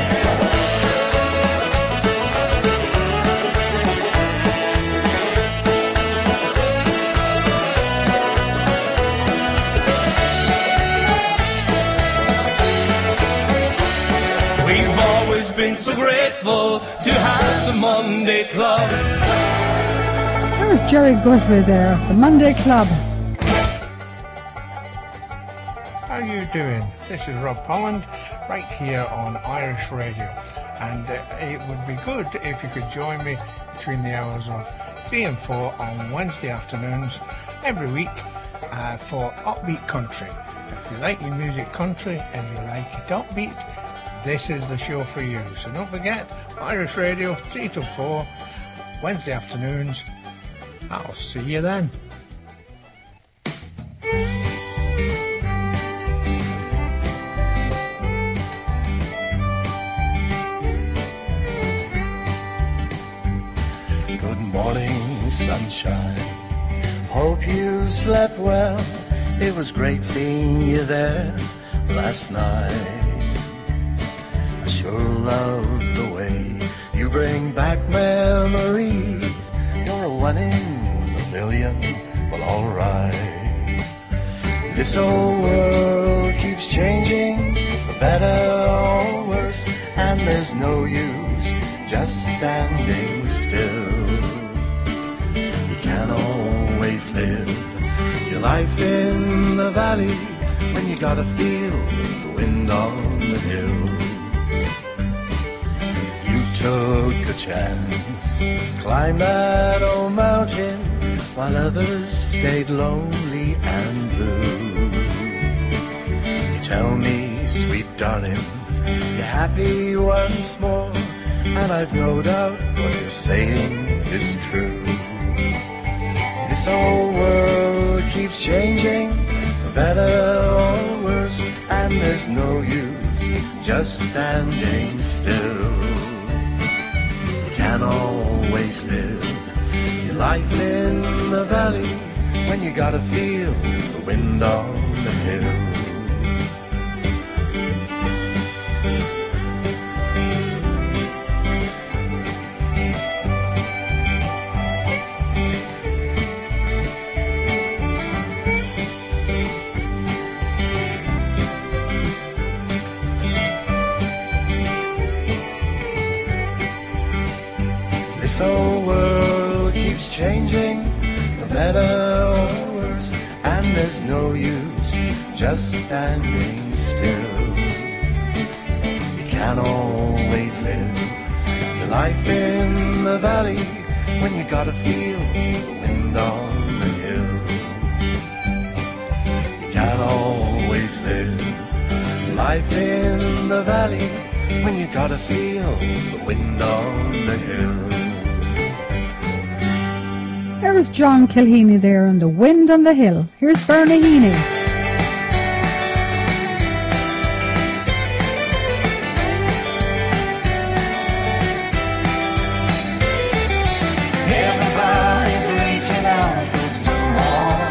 Speaker 20: We've always been so grateful to have the Monday Club.
Speaker 8: There's Jerry Guthrie there, the Monday Club.
Speaker 6: How you doing? This is Rob Polland, right here on Irish Radio, and it would be good if you could join me between the hours of 3 and 4 on Wednesday afternoons every week for Upbeat Country. If you like your music country and you like it upbeat, this is the show for you. So don't forget, Irish Radio 3 to 4 Wednesday afternoons. I'll see you then.
Speaker 21: Morning sunshine, hope you slept well. It was great seeing you there last night. I sure love the way you bring back memories. You're a one in a million, well alright. This old world keeps changing, for better or worse, and there's no use just standing still. Can't always live your life in the valley when you gotta feel the wind on the hill. You took a chance, climbed that old mountain while others stayed lonely and blue. You tell me, sweet darling, you're happy once more, and I've no doubt what you're saying is true. This old world keeps changing, for better or worse, and there's no use just standing still. You can't always live your life in the valley when you gotta feel the wind on the hill.
Speaker 3: So world keeps changing, for better or worse, and there's no use just standing still. You can't always live your life in the valley when you gotta feel the wind on the hill. You can't always live life in the valley when you gotta feel the wind on the hill.
Speaker 8: There was John Kilheany there and the wind on the hill. Here's Bernie Heaney.
Speaker 21: Everybody's reaching out for someone.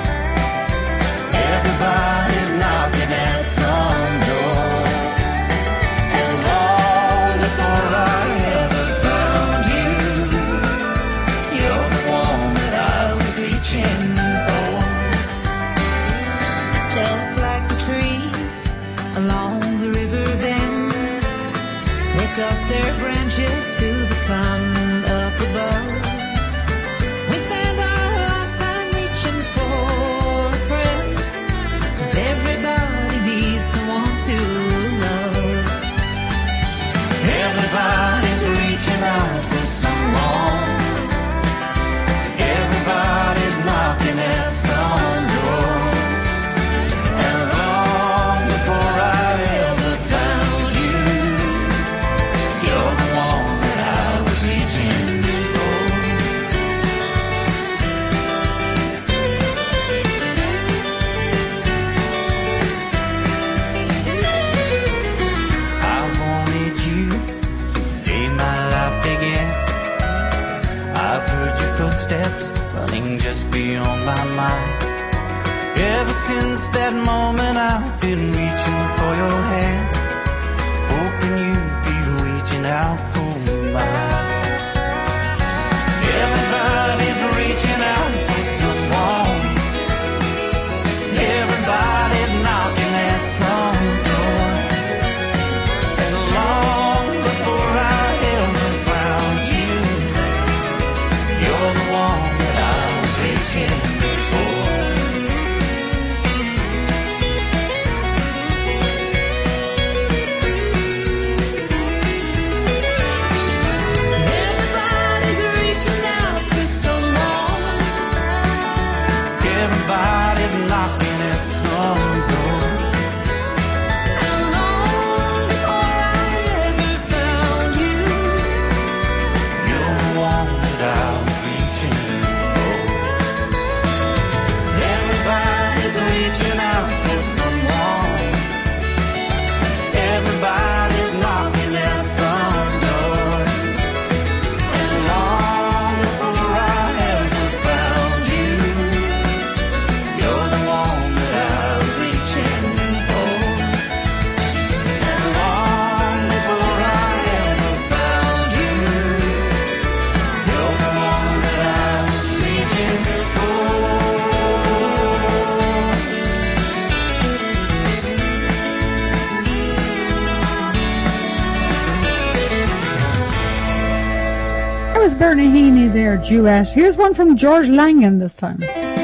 Speaker 21: Everybody's knocking at some door. And long before I ever found you, you're the one that I was reaching for.
Speaker 2: Just like the trees along the river bend, lift up their branches to the sun up above. We spend our lifetime reaching for a friend, 'cause everybody needs someone to love.
Speaker 21: Everybody's reaching out for someone. Everybody's knocking at some door. And long before I ever found you, you're the one that I was reaching for. I've wanted you since the day my life began. I've heard your footsteps running just beyond my mind. Ever since that moment I've been reaching for your hand, hoping you'd be reaching out for mine. Everybody's reaching out for someone. Everybody's knocking at some door. And long before I ever found you, you're the one that I was reaching for.
Speaker 2: Everybody's reaching out for someone.
Speaker 21: Everybody's knocking at some door.
Speaker 2: And long before I ever found you,
Speaker 21: You're the one that I was reaching for. Everybody's reaching out for someone. Everybody's knocking at some door. And long before I ever found you, you're the one that I was reaching for. And long before I ever found you, you're the one that I was reaching for.
Speaker 8: There was Bernie Heaney there, duet. Here's one from George Langan this time.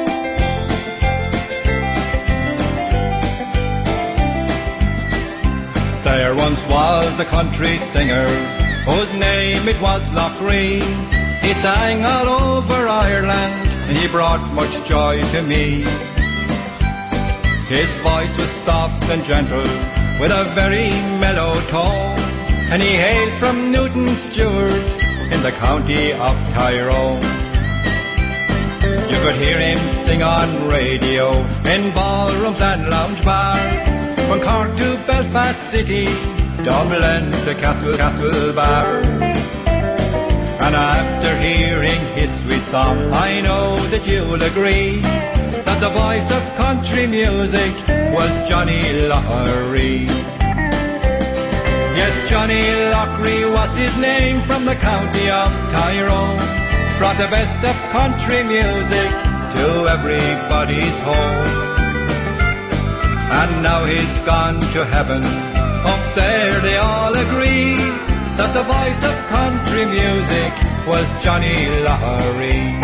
Speaker 11: There once was a country singer whose name it was Lockree. He sang all over Ireland and he brought much joy to me. His voice was soft and gentle with a very mellow tone, and he hailed from Newton Stewart in the county of Tyrone. You could hear him sing on radio in ballrooms and lounge bars, from Cork to Belfast City, Dublin to Castlebar. And after hearing his sweet song, I know that you'll agree that the voice of country music was Johnny Lockree. Yes, Johnny Lockree was his name, from the county of Tyrone. Brought the best of country music to everybody's home. And now he's gone to heaven, up there they all agree that the voice of country music was Johnny Loughery.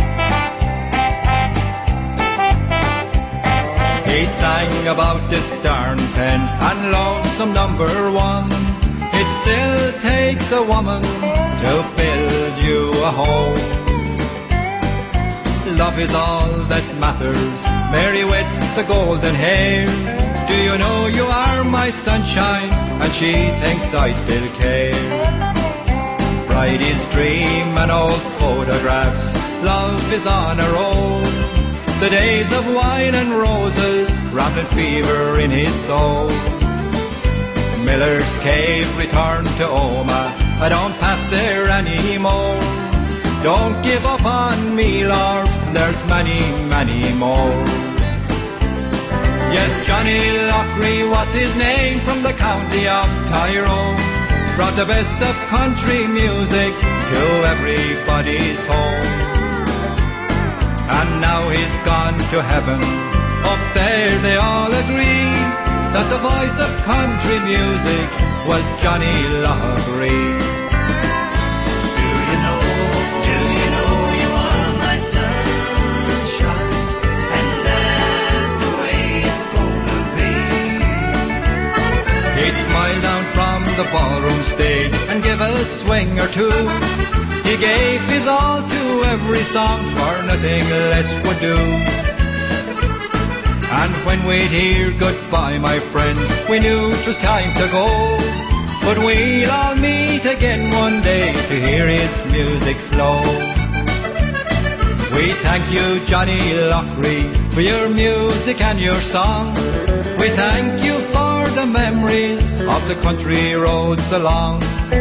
Speaker 11: He sang about this darn pen and lonesome number one. It still takes a woman to build you a home. Love is all that matters, Mary with the golden hair. Do you know you are my sunshine, and she thinks I still care. Bridie's dream and old photographs, love is on a roll. The days of wine and roses, rampant fever in his soul. Miller's Cave returned to Omagh, I don't pass there anymore. Don't give up on me, Lord, there's many, many more. Yes, Johnny Loughery was his name, from the county of Tyrone. Brought the best of country music to everybody's home. And now he's gone to heaven, up there they all agree that the voice of country music was Johnny Loughery. Smile down from the ballroom stage and give a swing or two. He gave his all to every song, for nothing less would do. And when we'd hear goodbye, my friends, we knew it was time to go. But we'll all meet again one day to hear his music flow. We thank you, Johnny Loughery, for your music and your song. We thank you for the memories of the country roads along.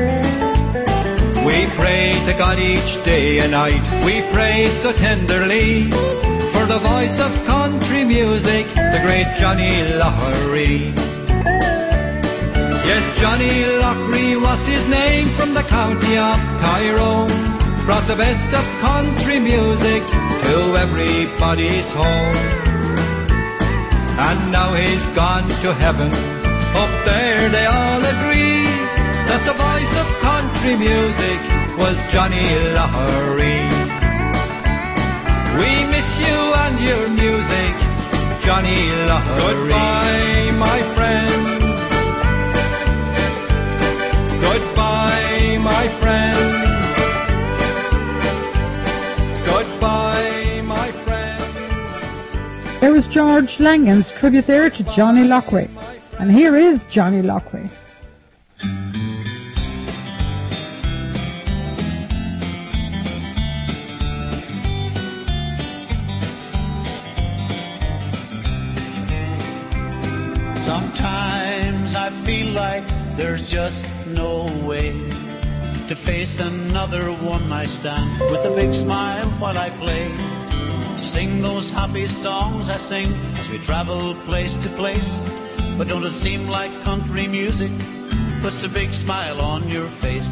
Speaker 11: We pray to God each day and night, we pray so tenderly, for the voice of country music, the great Johnny Loughery. Yes, Johnny Loughery was his name, from the county of Tyrone. Brought the best of country music to everybody's home. And now he's gone to heaven, up there they all agree that the voice of country music was Johnny Loughery. We miss you and your music, Johnny Loughery. Goodbye, my friend. Goodbye, my friend. Goodbye, my friend.
Speaker 8: There was George Langan's tribute there to Johnny Loughery. And here is Johnny Loughery.
Speaker 13: Sometimes I feel like there's just no way to face another one night stand with a big smile while I play, to sing those happy songs I sing as we travel place to place. But don't it seem like country music puts a big smile on your face?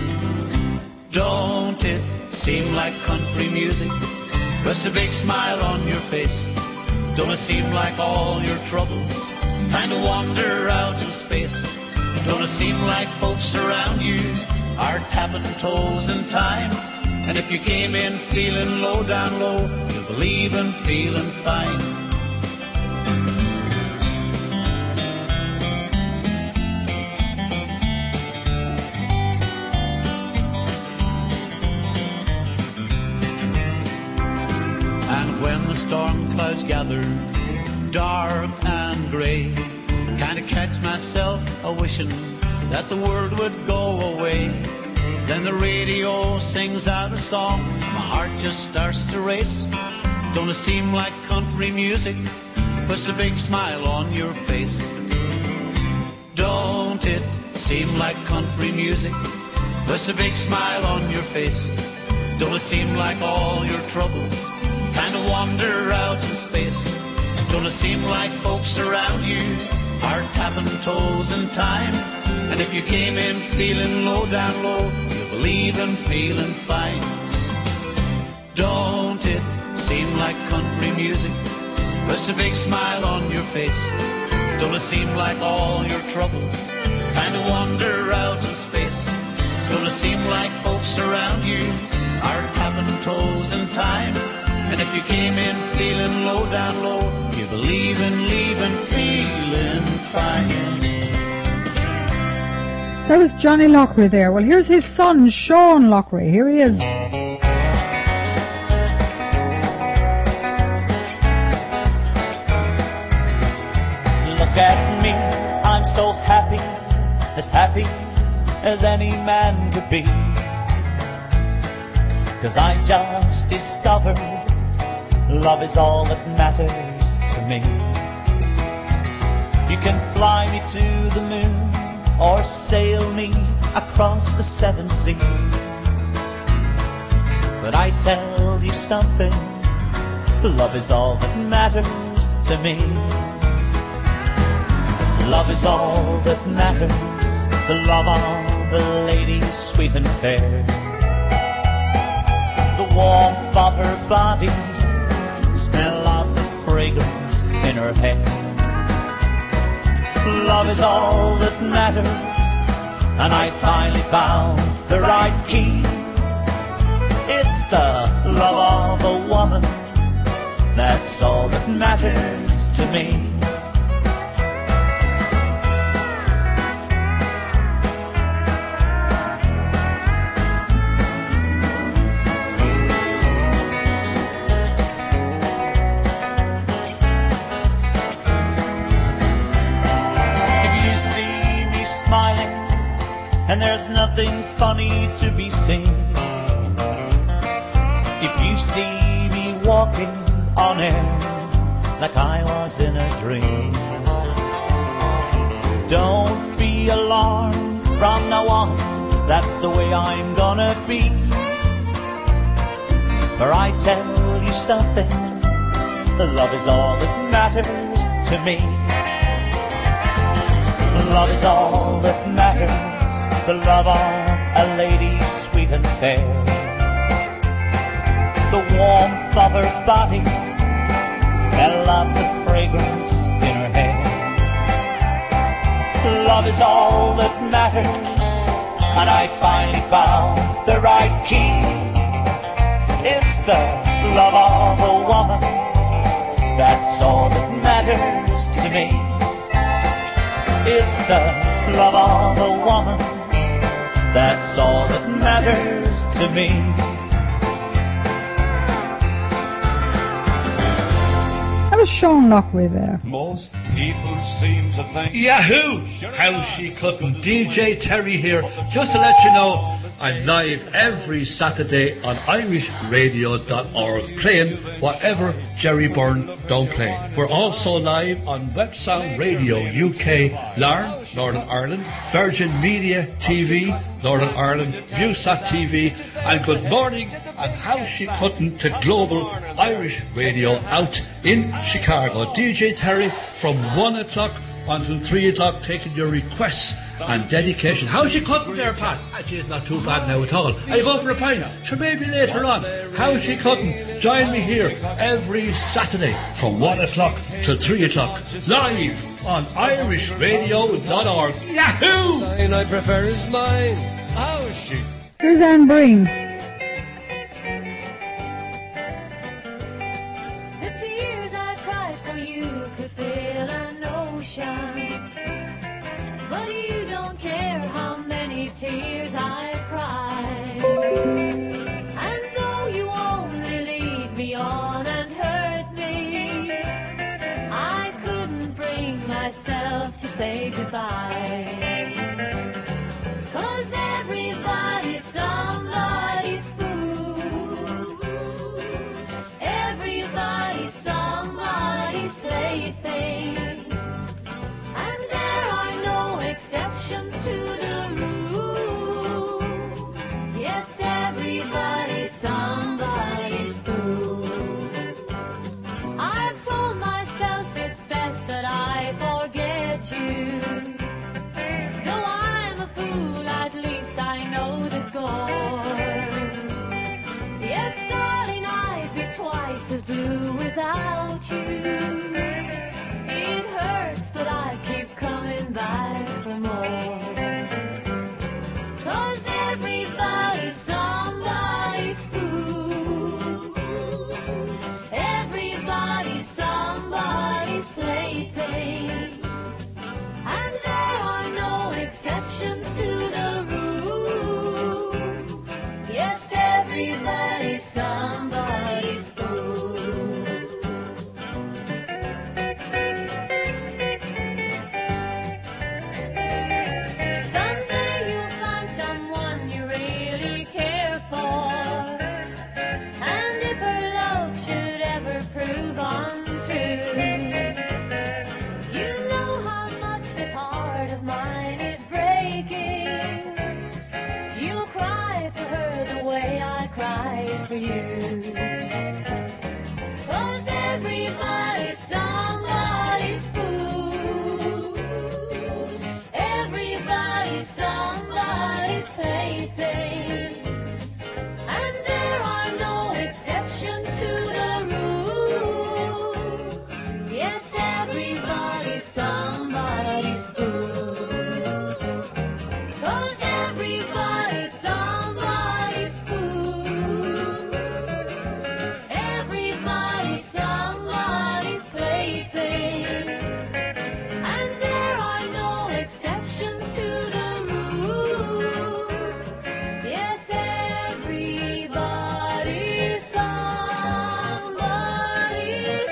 Speaker 13: Don't it seem like country music puts a big smile on your face? Don't it seem like all your troubles kind of wander out in space? Don't it seem like folks around you are tapping toes in time? And if you came in feeling low down low, you'll believe in feeling fine. And when the storm clouds gather, dark and grey, kinda catch myself a-wishing that the world would go away. Then the radio sings out a song, my heart just starts to race. Don't it seem like country music puts a big smile on your face? Don't it seem like country music puts a big smile on your face? Don't it seem like all your troubles kinda wander out in space? Don't it seem like folks around you are tapping toes in time? And if you came in feeling low down low, you believe in feeling fine. Don't it seem like country music puts a big smile on your face? Don't it seem like all your troubles kinda wander out in space? seem like folks around you are tapping toes in time. And if you came in feeling low down low, you believe in leaving feeling fine.
Speaker 8: That was Johnny Lochray there. Well, here's his son, Sean Lochray. Here he is.
Speaker 10: Look at me, I'm so happy as any man could be. 'Cause I just discovered love is all that matters to me. You can fly me to the moon or sail me across the 7 seas, but I tell you something, love is all that matters to me. Love is all that matters, the love of a lady sweet and fair, the warmth of her body, smell of the fragrance in her hair. Love is all that matters, and I finally found the right key. It's the love of a woman, that's all that matters to me. Smiling, and there's nothing funny to be seen. If you see me walking on air like I was in a dream, don't be alarmed from now on, that's the way I'm gonna be. For I tell you something, love is all that matters to me. Love is all that matters, the love of a lady sweet and fair, the warmth of her body, smell of the fragrance in her hair. Love is all that matters, and I finally found the right key. It's the love of a woman, that's all that matters to me. It's the love of a woman, that's all that matters to me.
Speaker 8: That was Sean Lochray there.
Speaker 14: Most people seem to think Yahoo! How she couldn't. DJ Terry here, just to let you know I'm live every Saturday on irishradio.org playing whatever Jerry Byrne don't play. We're also live on Web Sound Radio UK, Larne, Northern Ireland, Virgin Media TV, Northern Ireland, Viewsat TV, and Good Morning and How She Couldn't to Global Irish Radio out in Chicago. DJ Terry from 1 o'clock until 3 o'clock, taking your requests and dedication. How she couldn't there, Pat? Actually, it's not too bad now at all. I go for a pint. Sure, maybe later on. How she couldn't. Join me here every Saturday from 1 o'clock to 3 o'clock, live on irishradio.org. Yahoo!
Speaker 23: Sign I prefer is mine. How is she?
Speaker 8: Here's Anne Breen.
Speaker 1: The tears I cried for you could fill an ocean, but you don't care how many tears I cried. And though you only lead me on and hurt me, I couldn't bring myself to say goodbye. 'Cause everybody's somebody's fool, everybody's somebody's plaything, and there are no exceptions to the rule. Yes, everybody's somebody's fool. I've told myself it's best that I forget you. Though I'm a fool, at least I know the score. Yes, darling, I'd be twice as blue without you. It hurts, but I keep coming back for more. for you. 'Cause everybody's somebody's fool. Everybody's somebody's plaything. And there are no exceptions to the rule. Yes, everybody's somebody's fool. 'Cause everybody's somebody's fool. Everybody's somebody's plaything. And there are no exceptions to the rule. Yes, everybody's somebody's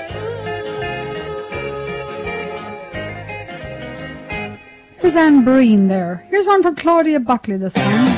Speaker 8: Here's Anne Breen there. Here's one from Claudia Buckley this time.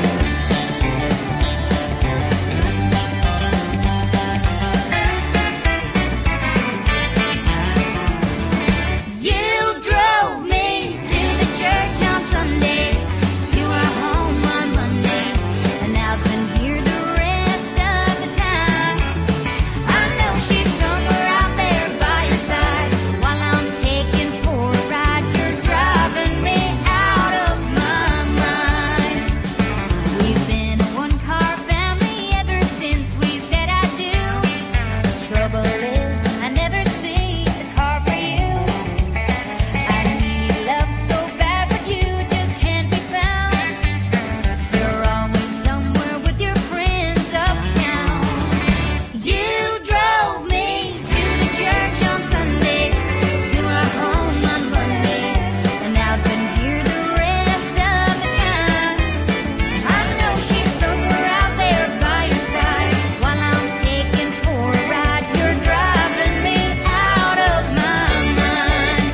Speaker 1: You drove me to the church on Sunday, to our home on Monday, and I've been here the rest of the time. I know she's somewhere out there by your side, while I'm taking for a ride. You're driving me out of my mind. We've been a one-car family ever since we said I do. Trouble is, I never see the car for you. I need love so bad, but you just can't be found. You're always somewhere with your friends uptown. You drove me to the church on Sunday, to our home on Monday, and I've been here the rest of the time. I know she's somewhere out there by your side, while I'm taking for a ride. You're driving me out of my mind.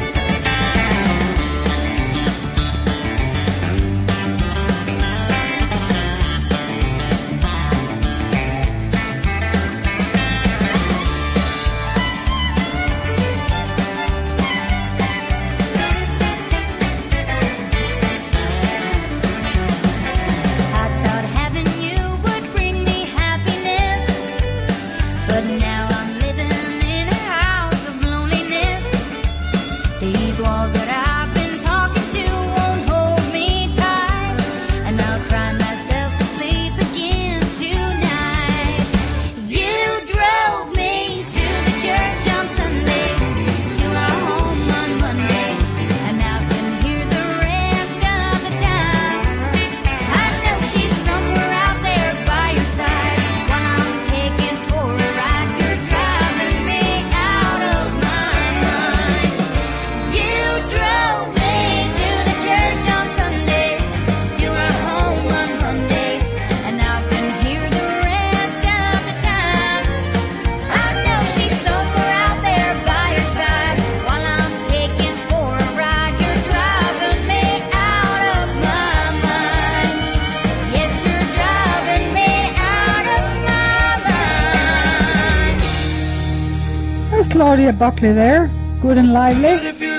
Speaker 1: I thought having you would bring me happiness, but now I'm living in a house of loneliness. These walls that I've been talking to won't hold me tight, and I'll cry myself to sleep again tonight. You drove me to the church on Sunday, to our home on Monday, and I've been here the rest of the time. I know she's somewhere out there by your side, while I'm taking for a ride. You're driving me out of my mind. You drove me to the church on Sunday, to our home on Monday, and I've been here the rest of the time. I know she's somewhere out there by your side, while I'm taking for a ride. You're driving me out of my mind. Yes, you're driving me out of my mind.
Speaker 8: There's Claudia Buckley there. Good and lively.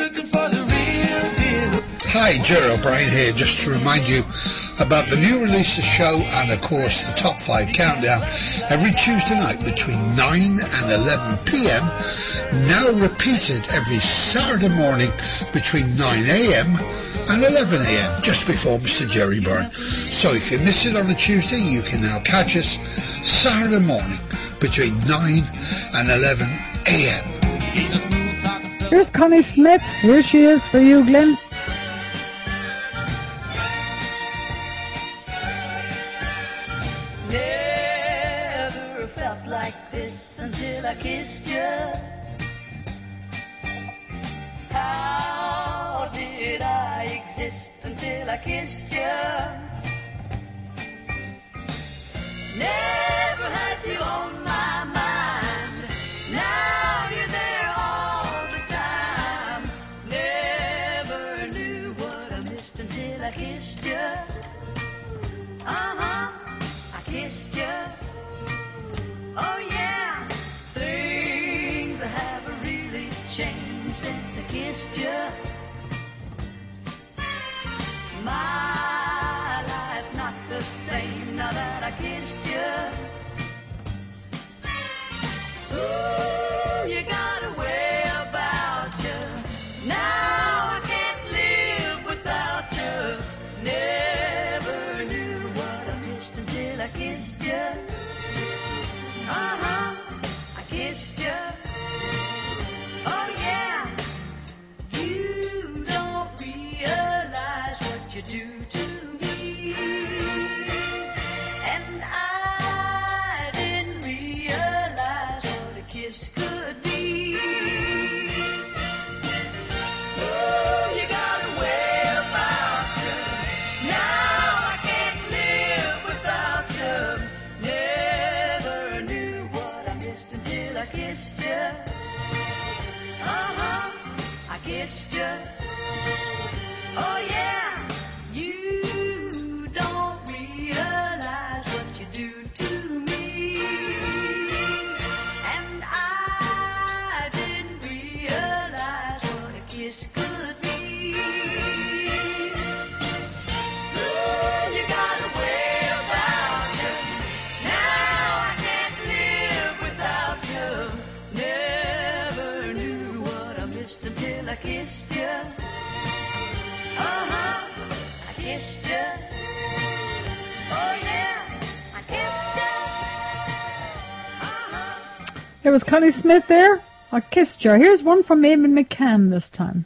Speaker 9: Hi, Jerry O'Brien here, just to remind you about the new releases show and, of course, the Top 5 Countdown every Tuesday night between 9 and 11 p.m, now repeated every Saturday morning between 9 a.m. and 11 a.m, just before Mr. Jerry Byrne. So if you miss it on a Tuesday, you can now catch us Saturday morning between 9 and 11 a.m.
Speaker 8: Here's Connie Smith. Here she is for you, Glenn.
Speaker 1: Never felt like this until I kissed you. How did I exist until I kissed you? Never had you on my mind. Now you're there all the time. Never knew what I missed until I kissed you. I kissed you. Oh yeah, things have really changed since I kissed you. My life's not the same now that I kissed you.
Speaker 2: do to me. And I didn't realize what a kiss could be. Ooh, you got a way about you. Now I can't live without you. Never knew what I missed until I kissed you. I kissed you. Oh yeah, you don't realize what you do to me. And I didn't realize what a kiss could be. Ooh, you got a way about you. Now I can't live without you. Never knew what I missed until I kissed you. I kissed you. Oh yeah, I kissed you.
Speaker 8: There was Connie Smith there. I kissed you. Here's one from Eamon McCann this time.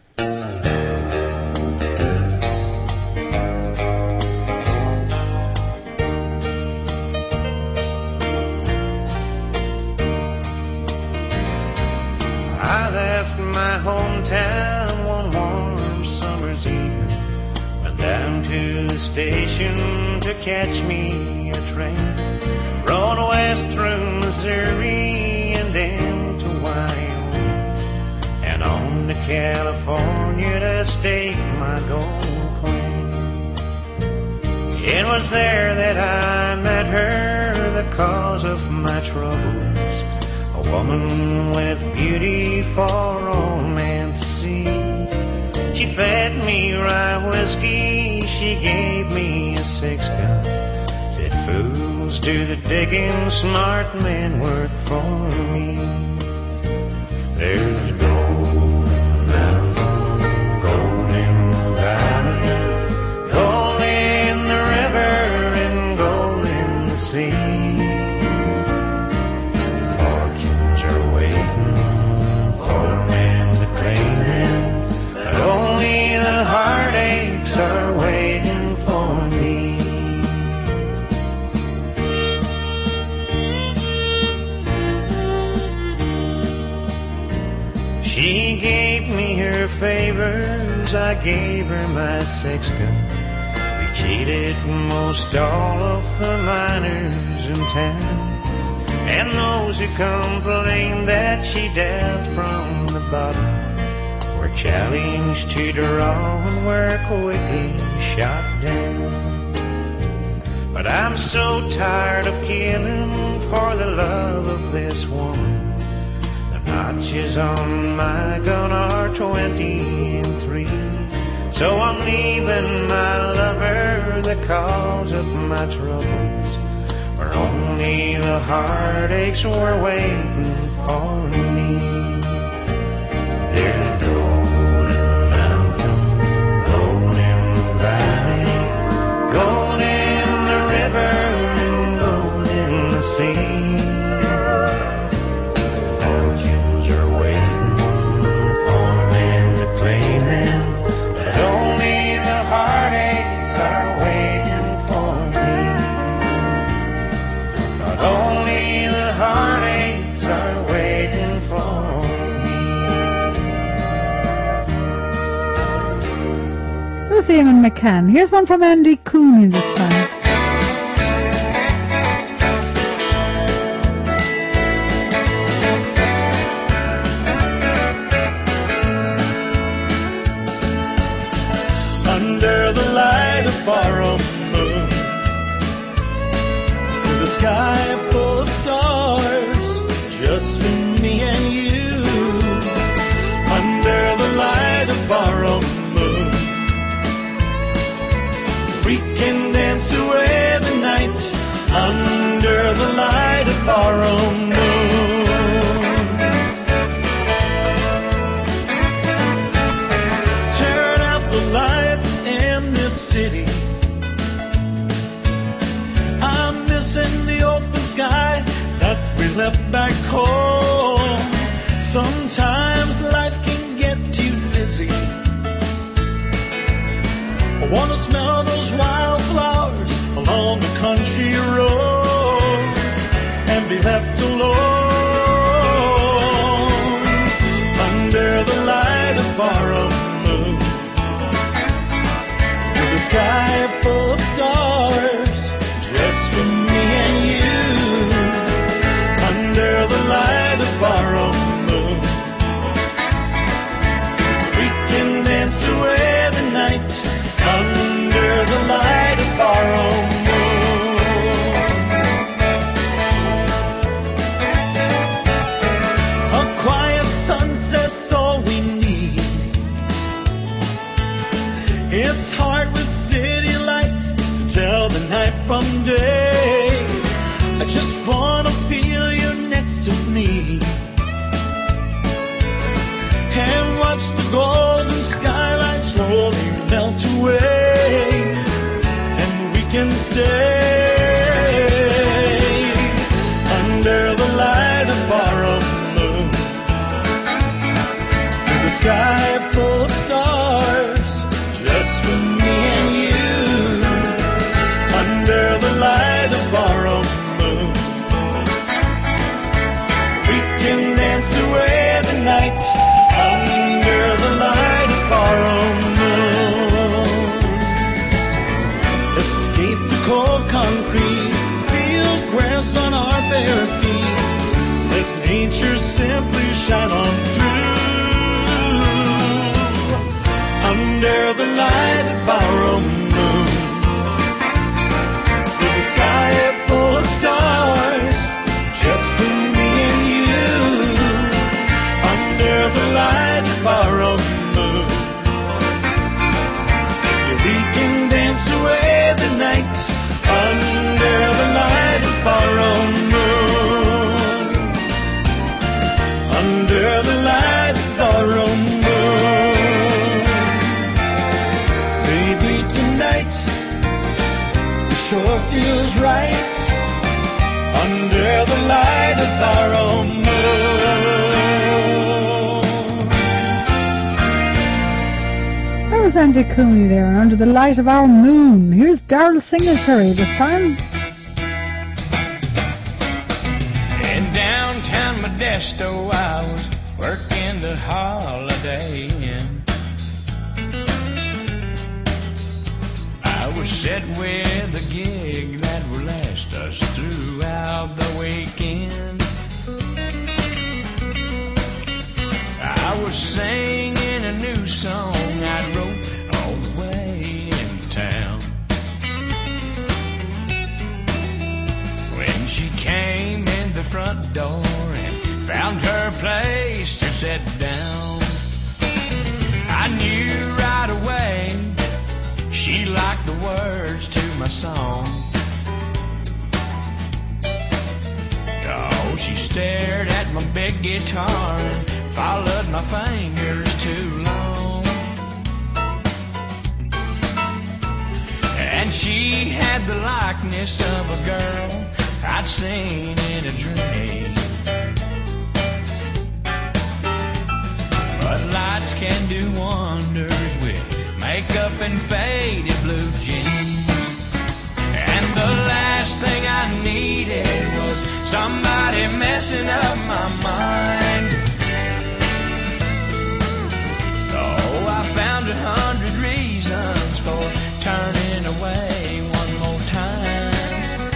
Speaker 12: I left my hometown one warm summer's evening, went down to the station to catch me a train, rode west through Missouri and into Wyoming, and on to California to stake my gold claim. It was there that I met her, the cause of my troubles, a woman with beauty for all men to see. She fed me rye whiskey, she gave me a 6-gun, said fools do the digging, smart men work for me. There's gold in the mountain, gold in the valley, gold in the river and gold in the sea. Heartaches are waiting for me. She gave me her favors, I gave her my 6-gun. We cheated most all of the miners in town, and those who complained that she dealt from the bottom were challenged to draw and were quickly shot down. But I'm so tired of killing for the love of this woman. The notches on my gun are 23, so I'm leaving my lover, the cause of my troubles, where only the heartaches were waiting for me. There's gold in the mountain, gold in the valley, gold in the river and gold in the sea. Fortunes are waiting for men to claim them, but only the heartaches are waiting for me. Not only the heartaches are waiting for me.
Speaker 8: That was Eamon McCann. Here's one from Andy Cooney this time.
Speaker 15: Under the light of our own moon, with a sky full of stars, just me and you. Under the light of our own moon, we can dance away the night. Under the light of our own moon. Turn out the lights in this city. I'm missing the open sky that we left back home. Sometimes life can get too busy. Wanna smell those wildflowers along the country road and be left alone under the light of our own moon, with the sky full of stars just for me and you, under the light of our own moon. We can dance away the night under the light of our own moon. A quiet sunset's all we need. It's hard with city lights to tell the night from day. I just wanna feel you next to me and watch the golden skyline slowly melt away, and we can stay under the light of our own moon, with the sky full of stars just for me and you, under the light of our own moon. We can dance away the night under the light of our own moon. Escape the cold concrete, feel grass on our bare feet. Let nature simply shine on through, under the light of our own moon, with the sky full of stars just for me and you, under the light of our own moon. Yeah, we can dance away the night under the light of our own moon, under the light of our own moon. Baby, tonight it sure feels right under the light of our own moon.
Speaker 8: There was Andy Cooney there, and under the light of our moon. Here's Daryl Singletary this time.
Speaker 16: In downtown Modesto, I was working the Holiday Inn. I was set with a gig that would last us throughout the weekend. I was singing a new song I wrote all the way in town. When she came in the front door and found her place to sit down, I knew right away she liked the words to my song. Oh, she stared at my big guitar and followed my fingers too long. And she had the likeness of a girl I'd seen in a dream. But lights can do wonders with makeup and faded blue jeans. And the last thing I needed was somebody messing up my mind. Oh, I found 100 reasons for turning away one more time.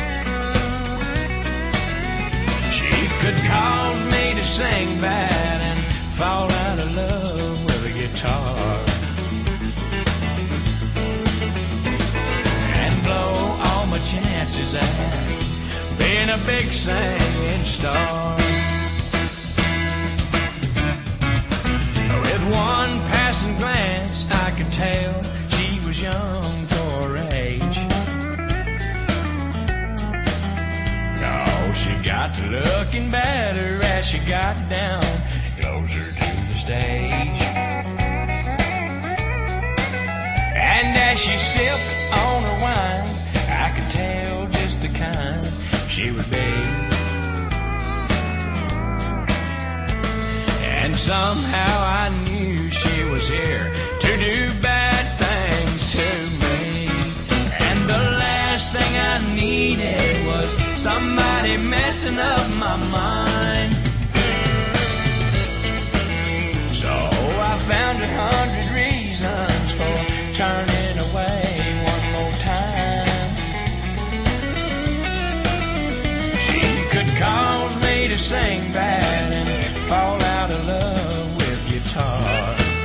Speaker 16: She could cause me to sing bad and fall out of love with a guitar, and blow all my chances at being a big singing star. With one passing glance I could tell she was young for her age. Oh, she got to looking better as she got down closer to the stage. And as she sipped on her wine, I could tell just the kind she would be. And somehow I knew she was here to do bad things to me. somebody messing up my mind. So I found 100 reasons for turning away one more time. She could cause me to sing bad and fall out of love with guitar,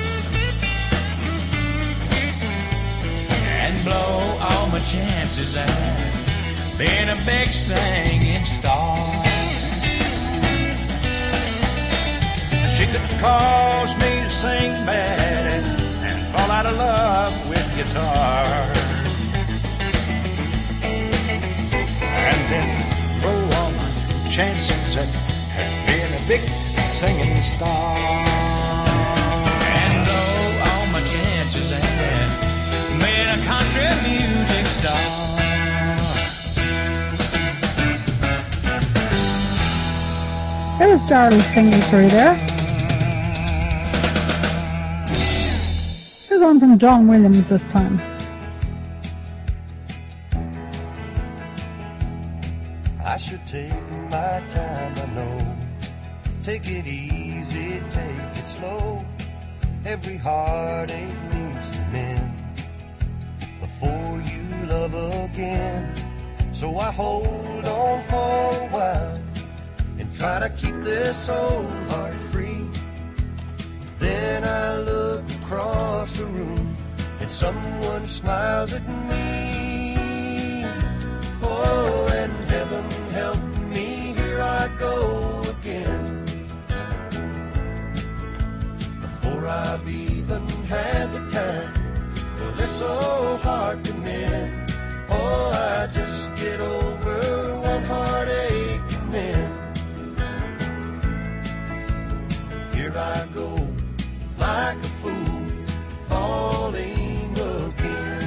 Speaker 16: and blow all my chances at being a big singing star. She could cause me to sing bad and fall out of love with guitar, and then blow all my chances at being a big singing star, and blow all my chances at being a country music star.
Speaker 8: There's Darrell singing through there. Here's one from John Williams this time.
Speaker 3: I should take my time, I know. Take it easy, take it slow. Every heartache needs to mend before you love again. So I hold on for a while and try to keep this old heart free. Then I look across the room and someone smiles at me. Oh, and heaven help me, here I go again. Before I've even had the time for this old heart to mend. Oh, I just get over one heartache and then here I go, like a fool, falling again.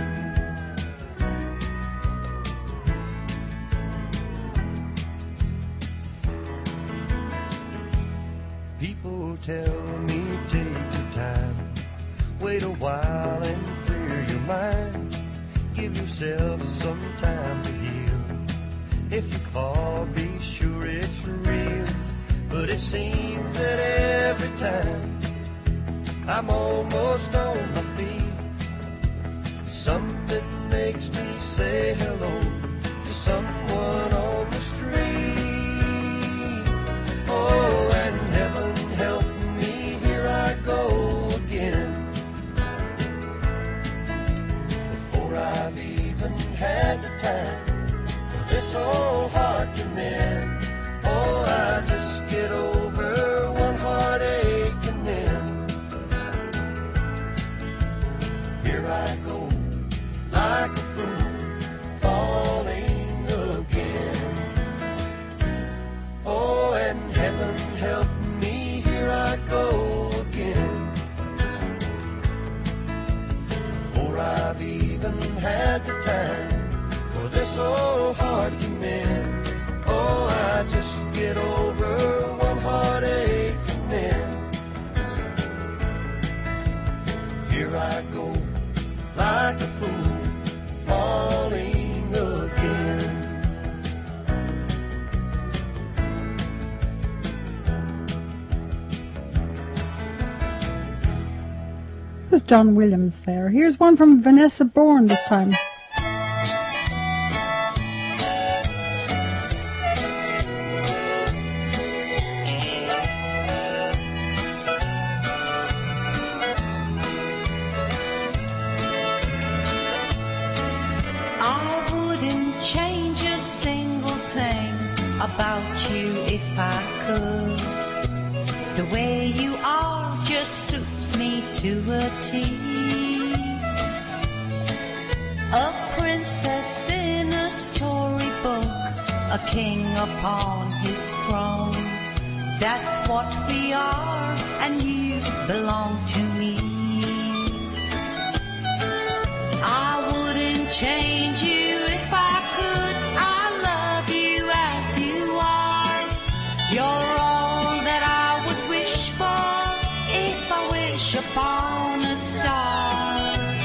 Speaker 3: People tell me take your time, wait a while and clear your mind. Give yourself some time to heal. If you fall, be sure it's real. But it seems that every time I'm almost on my feet, something makes me say hello to someone on the street. Oh, and heaven help me, here I go again. Before I've even had the time for this old heart to mend. Oh, I just get over one heartache and then here I go, like a fool, falling again. Oh, and heaven help me, here I go again. Before I've even had the time for this old heart to mend. Oh, I just get over one heartache and then here I go, like a fool, falling again.
Speaker 8: There's John Williams there. Here's one from Vanessa Bourne this time.
Speaker 2: About you if I could. The way you are just suits me to a T. A princess in a storybook, a king upon his throne. That's what we are, and you belong to me. I wouldn't change you if I could. I love you as you are. You're all that I would wish for if I wish upon a star.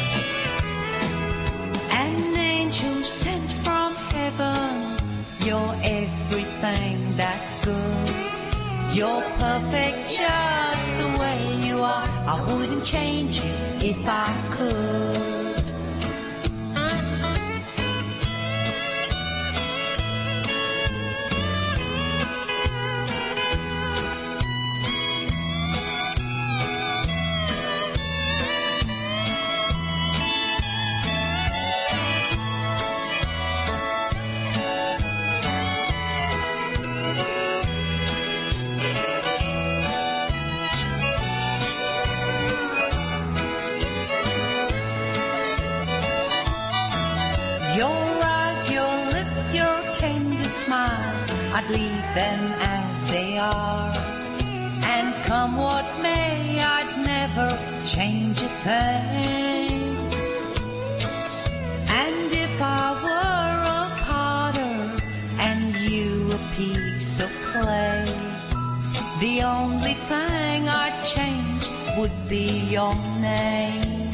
Speaker 2: An angel sent from heaven, you're everything that's good. You're perfect just the way you are. I wouldn't change you if I could. I'd leave them as they are, and come what may, I'd never change a thing. And if I were a potter and you a piece of clay, the only thing I'd change would be your name.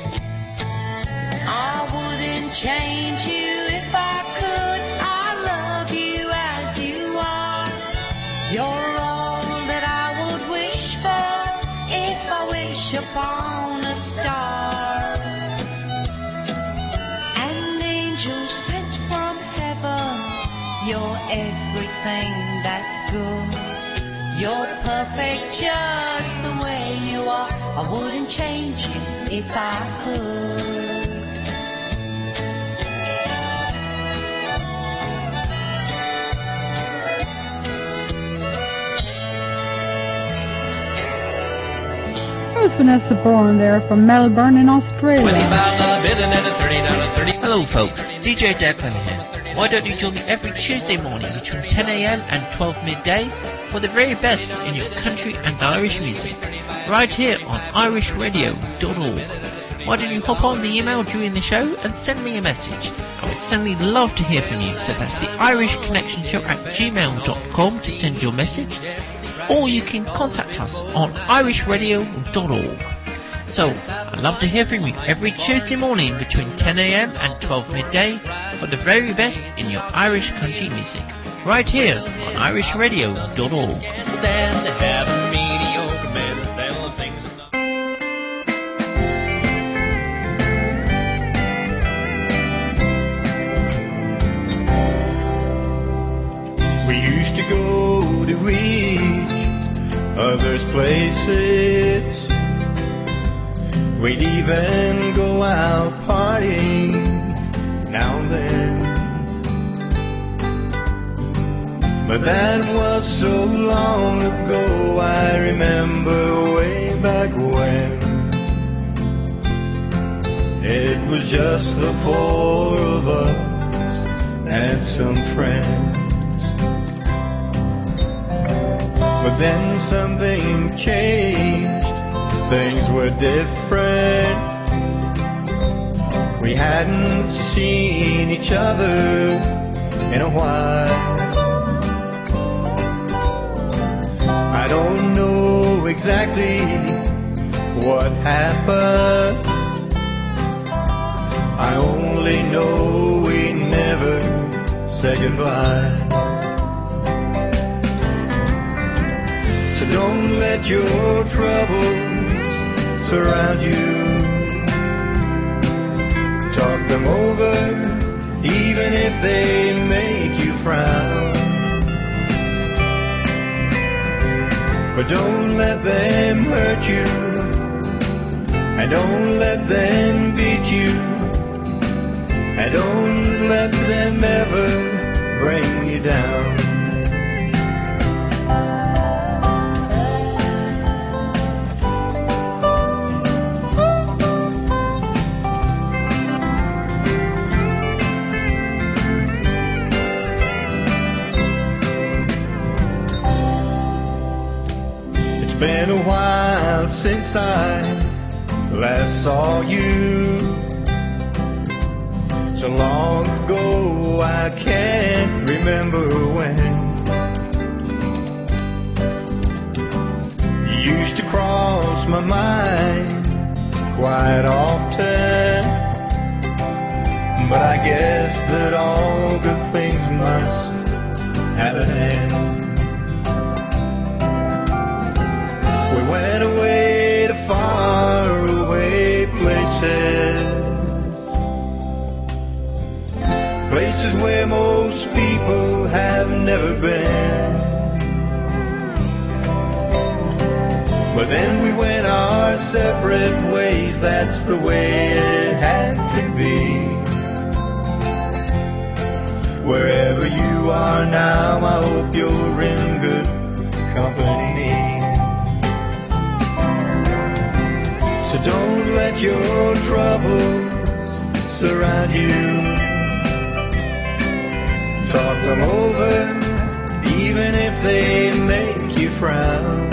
Speaker 2: I wouldn't change you if I could. You're all that I would wish for if I wish upon a star. An angel sent from heaven, you're everything that's good. You're perfect just the way you are. I wouldn't change you if I could.
Speaker 8: There's Vanessa Bourne there from Melbourne in Australia.
Speaker 4: Hello folks, DJ Declan here. Why don't you join me every Tuesday morning between 10 a.m. and 12 midday for the very best in your country and Irish music, right here on irishradio.org. Why don't you hop on the email during the show and send me a message? I would certainly love to hear from you. So that's the Irish Connection Show at gmail.com to send your message. Or you can contact us on irishradio.org. So, I'd love to hear from you every Tuesday morning between 10 a.m. and 12 midday for the very best in your Irish country music, right here on irishradio.org.
Speaker 16: Can't stand to have a mediocre man selling things.
Speaker 12: We used to go to each other's places. We'd even go out partying now and then. But that was so long ago, I remember way back when. It was just the four of us and some friends. But then something changed, things were different. We hadn't seen each other in a while. I don't know exactly what happened. I only know we never said goodbye. So don't let your troubles surround you. Talk them over, even if they make you frown. But don't let them hurt you, and don't let them beat you, and don't let them ever bring you down. It's been a while since I last saw you. So long ago I can't remember when. You used to cross my mind quite often, but I guess that all good things must
Speaker 3: have an end. We went away to far away places where most people have never been. But then we went our separate ways, that's the way it had to be. Wherever you are now, I hope you're in good company. So don't let your troubles surround you. Talk them over, even if they make you frown.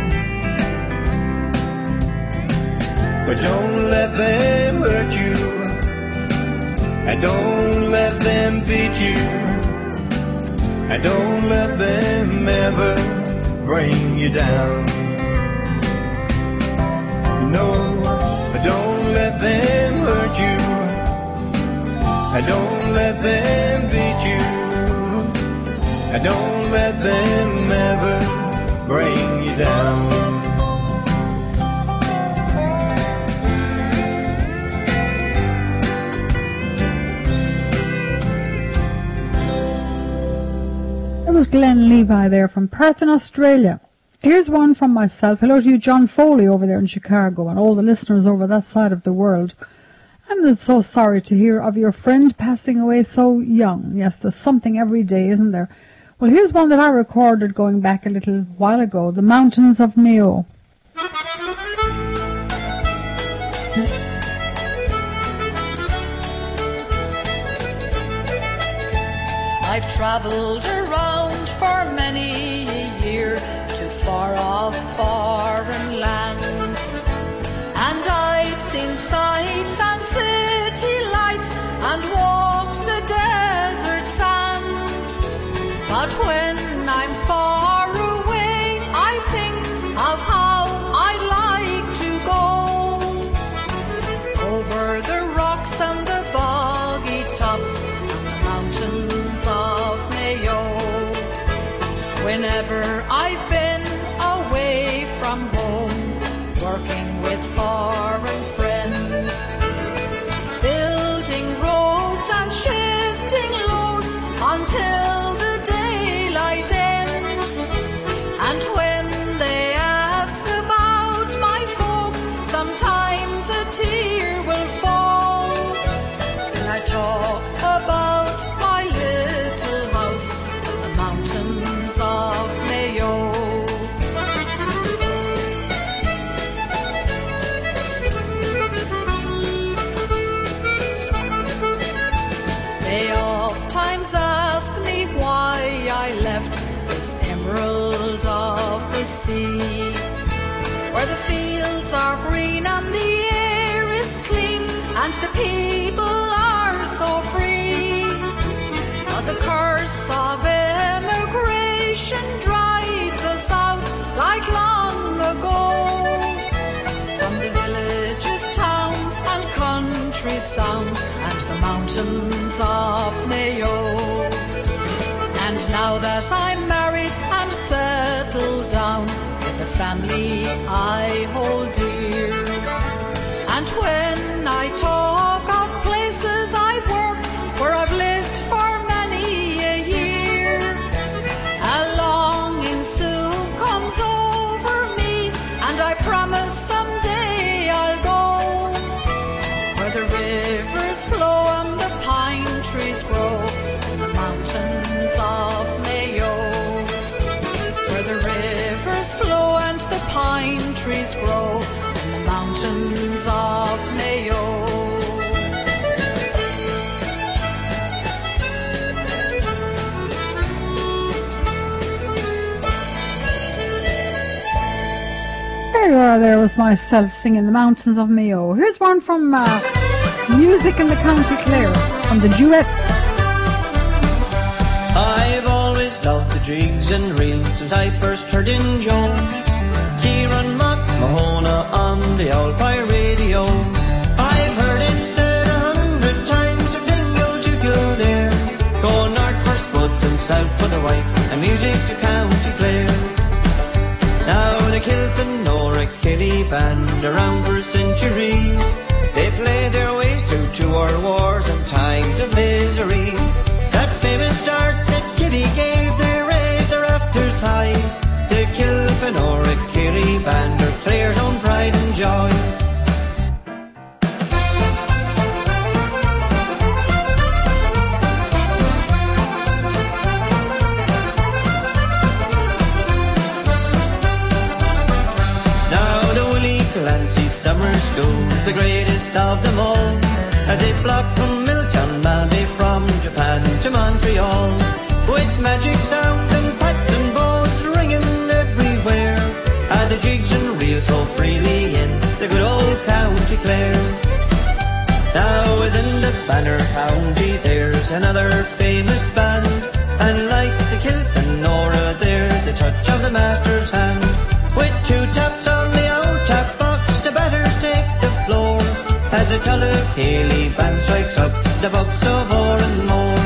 Speaker 3: But don't let them hurt you, and don't let them beat you, and don't let them ever bring you down. No, don't let them hurt you, and don't let them beat you, and don't let them ever bring you down.
Speaker 8: It was Glenn Levi there from Perth in Australia. Here's one from myself. Hello to you, John Foley, over there in Chicago, and all the listeners over that side of the world. And it's so sorry to hear of your friend passing away so young. Yes, there's something every day, isn't there? Well, here's one that I recorded going back a little while ago, The Mountains of Mayo.
Speaker 1: I've travelled around for many a year to far off foreign lands, and I've seen sights and city lights and walked the desert sands. But when I'm far away, I think of how I'd like to go over the rocks and the boggy tops and the mountains of Mayo. Whenever I've been away from home, working with foreign friends, building roads and shifting loads until the daylight ends. And when they ask about my folk, sometimes a tear will fall. And I talk about my little house in the mountains of Mayo. They oftentimes ask me why I left this emerald of the sea, where the fields are green and the air is clean and the people are so free. But the curse of emigration drives us out like long ago, from the villages, towns and country sound and the mountains of Mayo. And now that I'm married and settled down with the family I hold dear, and when I talk of places I've worked where I've lived for many a year, a longing soon comes over me, and I promise someday I'll go where the rivers flow and the pine trees grow in the mountains of Mayo, where the rivers flow and the pine trees grow in the mountains of Mayo.
Speaker 8: There you are, there was myself singing The Mountains of Mayo. Here's one from Music in the County Clare, from the Duets.
Speaker 17: I've always loved the jigs and reels since I first heard in Joe. Kieran McMahona on the old pie radio. I've heard it said 100 times, or dingle you go there. Go north for spuds and south for the wife. School, the greatest of them all, as they flocked from Milltown, Malday, from Japan to Montreal, with magic sounds and pipes and bows ringing everywhere, and the jigs and reels flow freely in the good old County Clare. Now within the Banner County there's another famous band, and like the Kilfenora there's the touch of the master's hand, with two taps on the old tap box the batters take the floor, as the Tullahaley band strikes up the bucks of Ore and More.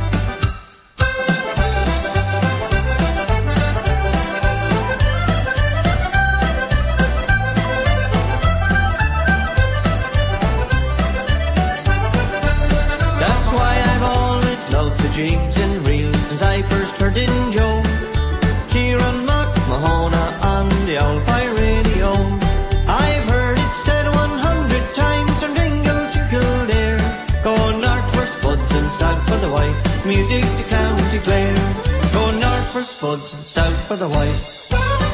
Speaker 17: That's why I've always loved the jigs and reels since I first heard in Joe. Kieran McMahona on the old Pie Radio. I've heard it said 100 times from Dingle to Kildare, go north for spuds and south for the wife, music to County Clare. Go north for spuds and south for the wife,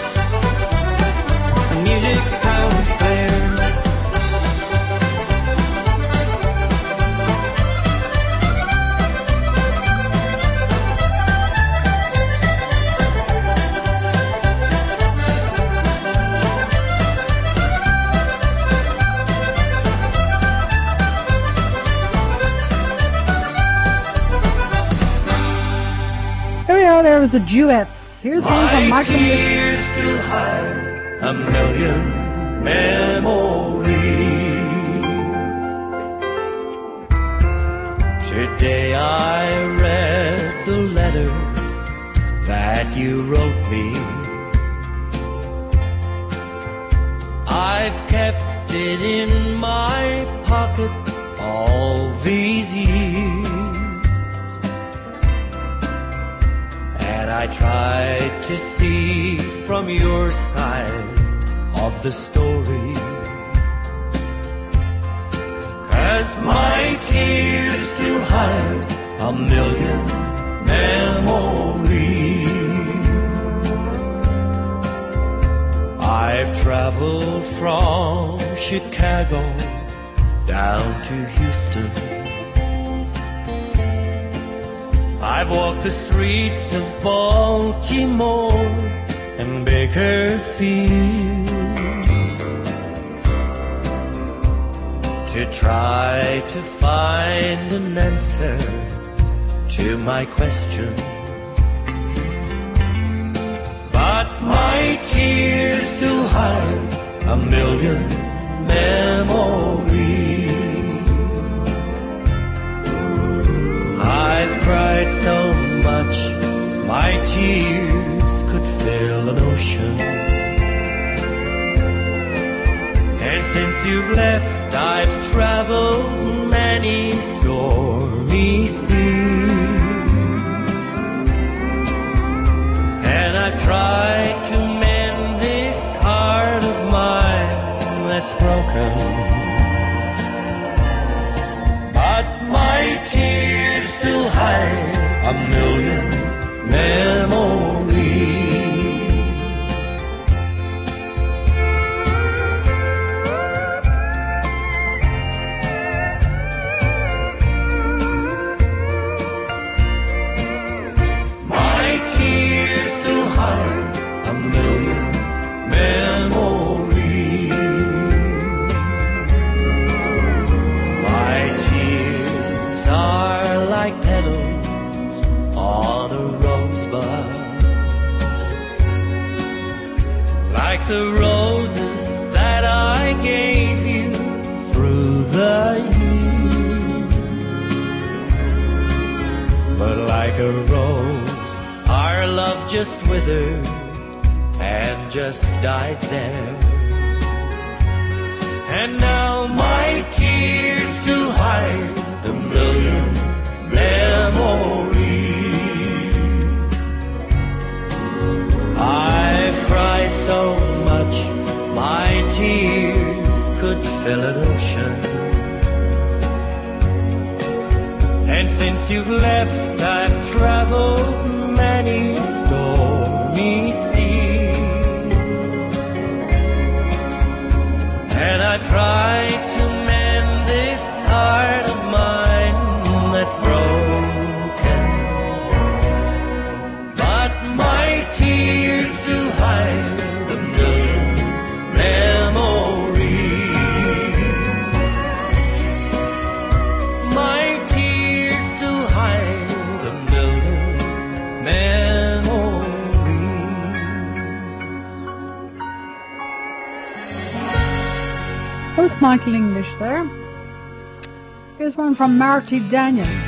Speaker 17: and music to County Clare.
Speaker 8: There was the duets. Here's one from
Speaker 10: My
Speaker 8: Michael.
Speaker 10: tears still hide a million memories. Today I read the letter that you wrote me. I've kept it in my pocket all these years. And I tried to see from your side of the story, 'cause my tears still hide a million memories. I've traveled from Chicago down to Houston. I've walked the streets of Baltimore and Bakersfield to try to find an answer to my question. But my tears still hide a million memories. I've cried so much, my tears could fill an ocean. And since you've left, I've traveled many stormy seas. And I've tried to mend this heart of mine that's broken. But my tears still hide a million memories. My tears still hide a million memories. My tears are like petals on a rosebud, like the roses that I gave you through the years. But like a rose, our love just withered and just died there. And now my tears still hide a million memories. I've cried so much, my tears could fill an ocean. And since you've left, I've traveled many stormy seas. And
Speaker 12: I've tried to mend this heart of mine that's broken, but my tears still hide a million memories. My tears still hide a million memories.
Speaker 8: That was Michael English there. Here's one from Marty Daniels.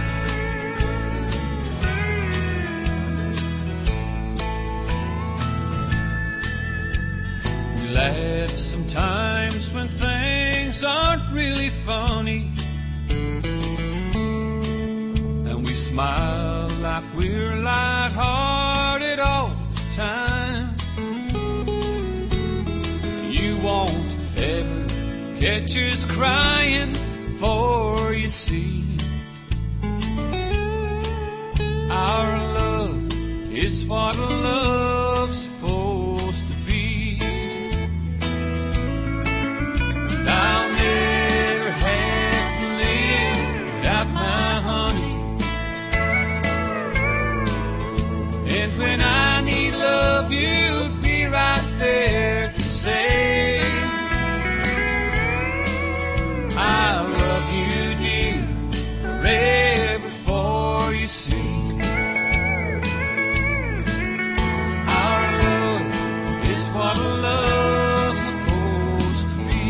Speaker 16: We laugh sometimes when things aren't really funny, and we smile like we're lighthearted all the time. You won't ever catch us crying, for you see, our love is what a love's supposed to be. And I'll never have to live without my honey. And when I need love, you'd be right there to say, I love you, dear, forever, for you see, our love is what a love's supposed to be.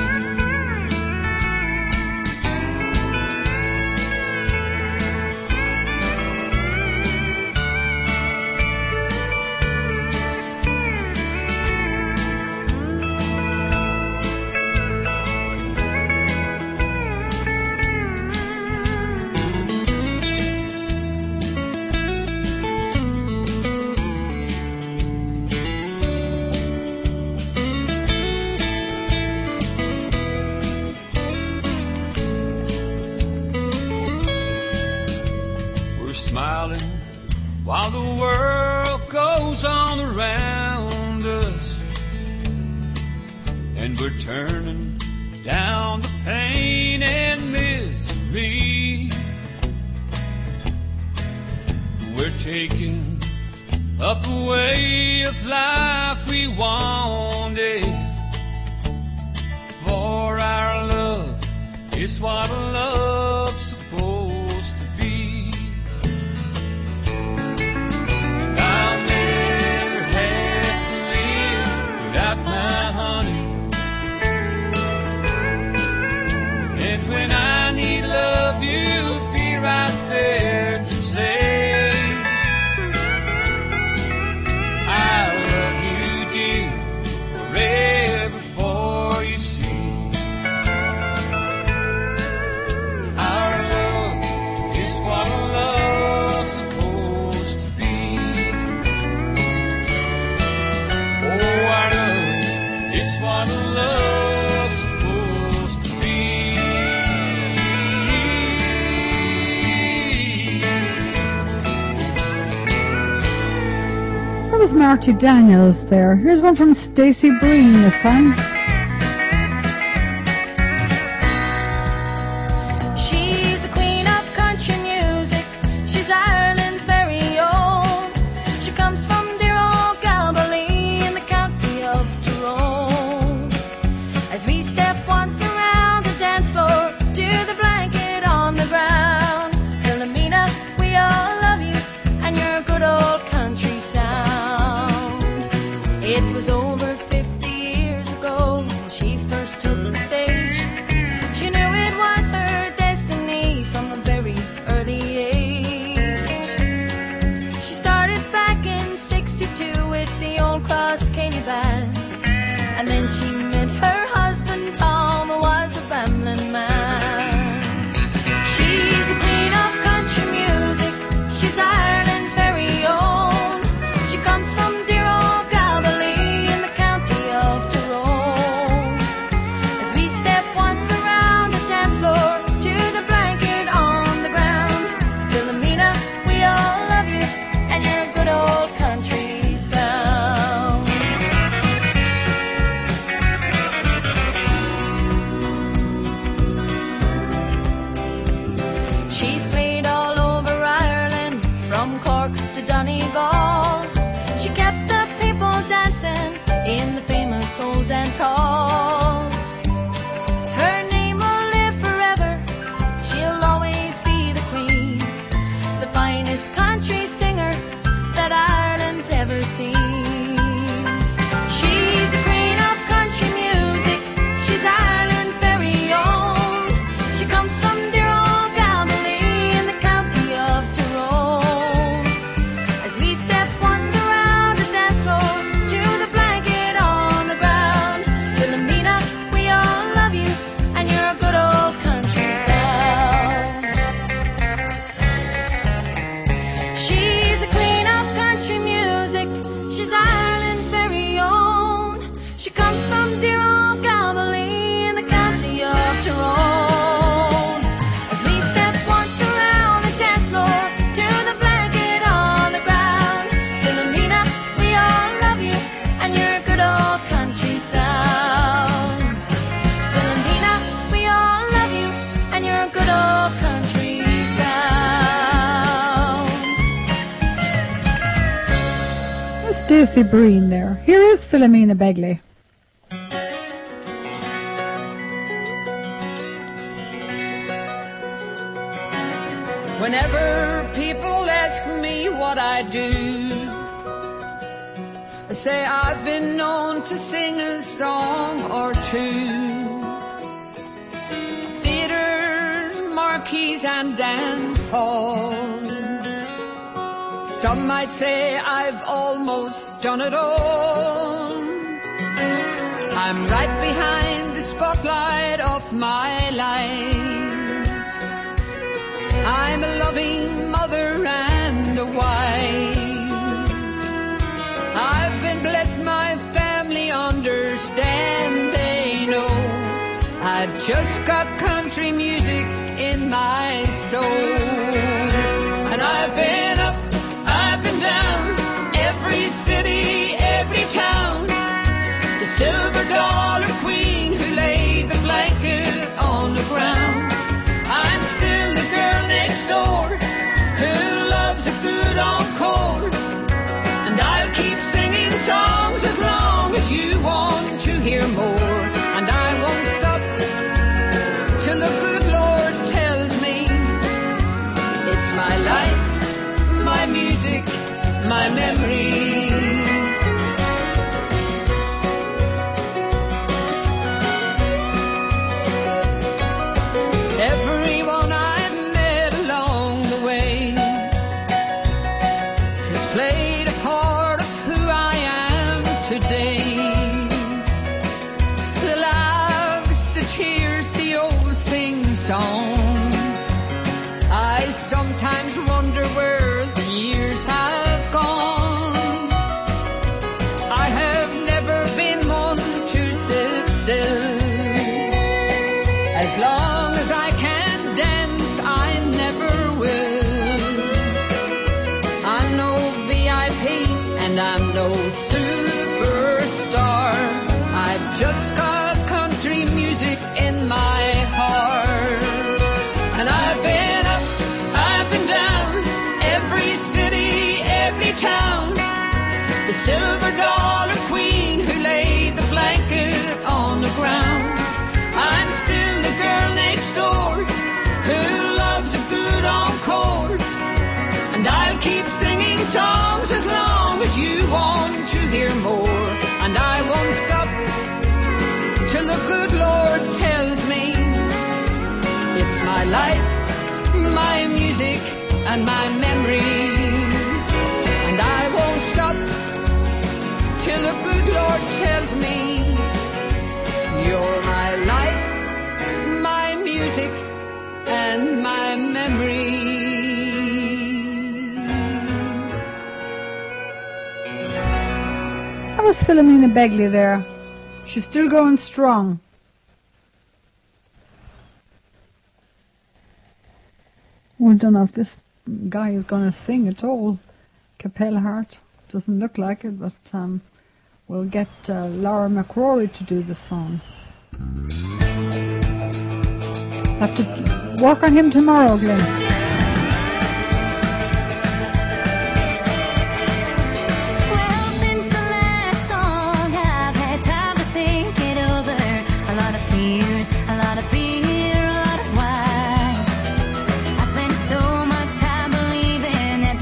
Speaker 16: Smiling while the world goes on around us, and we're turning down the pain and misery. We're taking up a way of life we wanted, for our love is what a love's supposed to be. My honey, and when I need love, you'd be right there to say, I love you, dear, forever, for you see, our love is what a love's supposed to be. Oh, our love, it's what a love's supposed to be.
Speaker 8: That was Marty Daniels there. Here's one from Stacey Breen this time.
Speaker 1: She's the queen of country music. She's Ireland's very own. She comes from dear old Galbally in the county of Tyrone. As we step once around the dance floor to the blanket on the ground, Philomena, we all love you and your good old country sound. It was over 50 years ago
Speaker 5: finest country singer that Ireland's ever seen. She's the queen of country music, she's Ireland's very own. She comes from dear old Galway in the county of Tyrone. As we step once around the dance floor to the blanket on the ground, Philomena, we all love you and you're a good old country sound. She's the queen of country music, she's Ireland's very own. She comes from dear old Galway in the county of Tyrone. As we step once around the dance floor to the blanket on the ground, Philomena, we all love you and you're a good old country sound. Philomena, we all love you and you're a good old country sound.
Speaker 8: Stacey Breen there. Here is Philomena Begley.
Speaker 18: Whenever people ask me what I do, I say I've been known to sing a song or two. Theaters, marquees and dance halls. Some might say I've almost done it all. I'm right behind the spotlight of my life. I'm a loving mother and a wife. I've been blessed, my family understand, they know I've just got country music in my soul. And I've been up, I've been down, every city, every town. The silver dollar queen who laid the blanket on the ground. I'm still the girl next door who loves a good encore. And I'll keep singing songs as long as you want to hear more. And I won't stop till the good Lord tells me it's my life, my music, my memories. Everyone I've met along the way has played a part of who I am today. The loves, the tears, the old sing-songs. I sometimes wonder where the years have gone. I have never been one to sit still. As long as I can dance, I never will. I'm no VIP and I'm no superstar. I've just got country music in my heart. And I've been up, I've been down, every city, every town. The silver dollar queen who laid the blanket on the ground. I'm still the girl next door who loves a good encore. And I'll keep singing songs as long as you want to hear more. And I won't stop till the good Lord tells me it's my life, my music and my memories. And I won't stop till the good Lord tells me you're my life, my music, and my memory.
Speaker 8: That was Philomena Begley there. She's still going strong. We don't know if this guy is going to sing at all. Capellhart. Doesn't look like it, but we'll get Laura McCrory to do the song. Have to work on him tomorrow, Glenn.
Speaker 5: Tears, a lot of beer, a lot of wine. I spent so much time believing that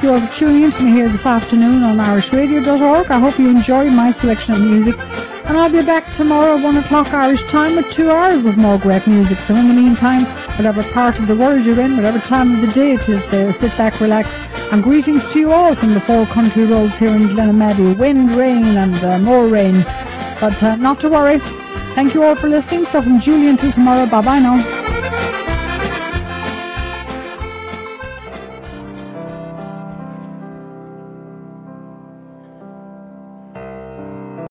Speaker 8: you all for tuning in to me here this afternoon on irishradio.org. I hope you enjoyed my selection of music. And I'll be back tomorrow at 1 o'clock Irish time with 2 hours of more great music. So in the meantime, whatever part of the world you're in, whatever time of the day it is there, sit back, relax. And greetings to you all from the 4 country roads here in Glenamaddy. Wind, rain and more rain. But not to worry. Thank you all for listening. So from Julie until tomorrow, bye-bye now.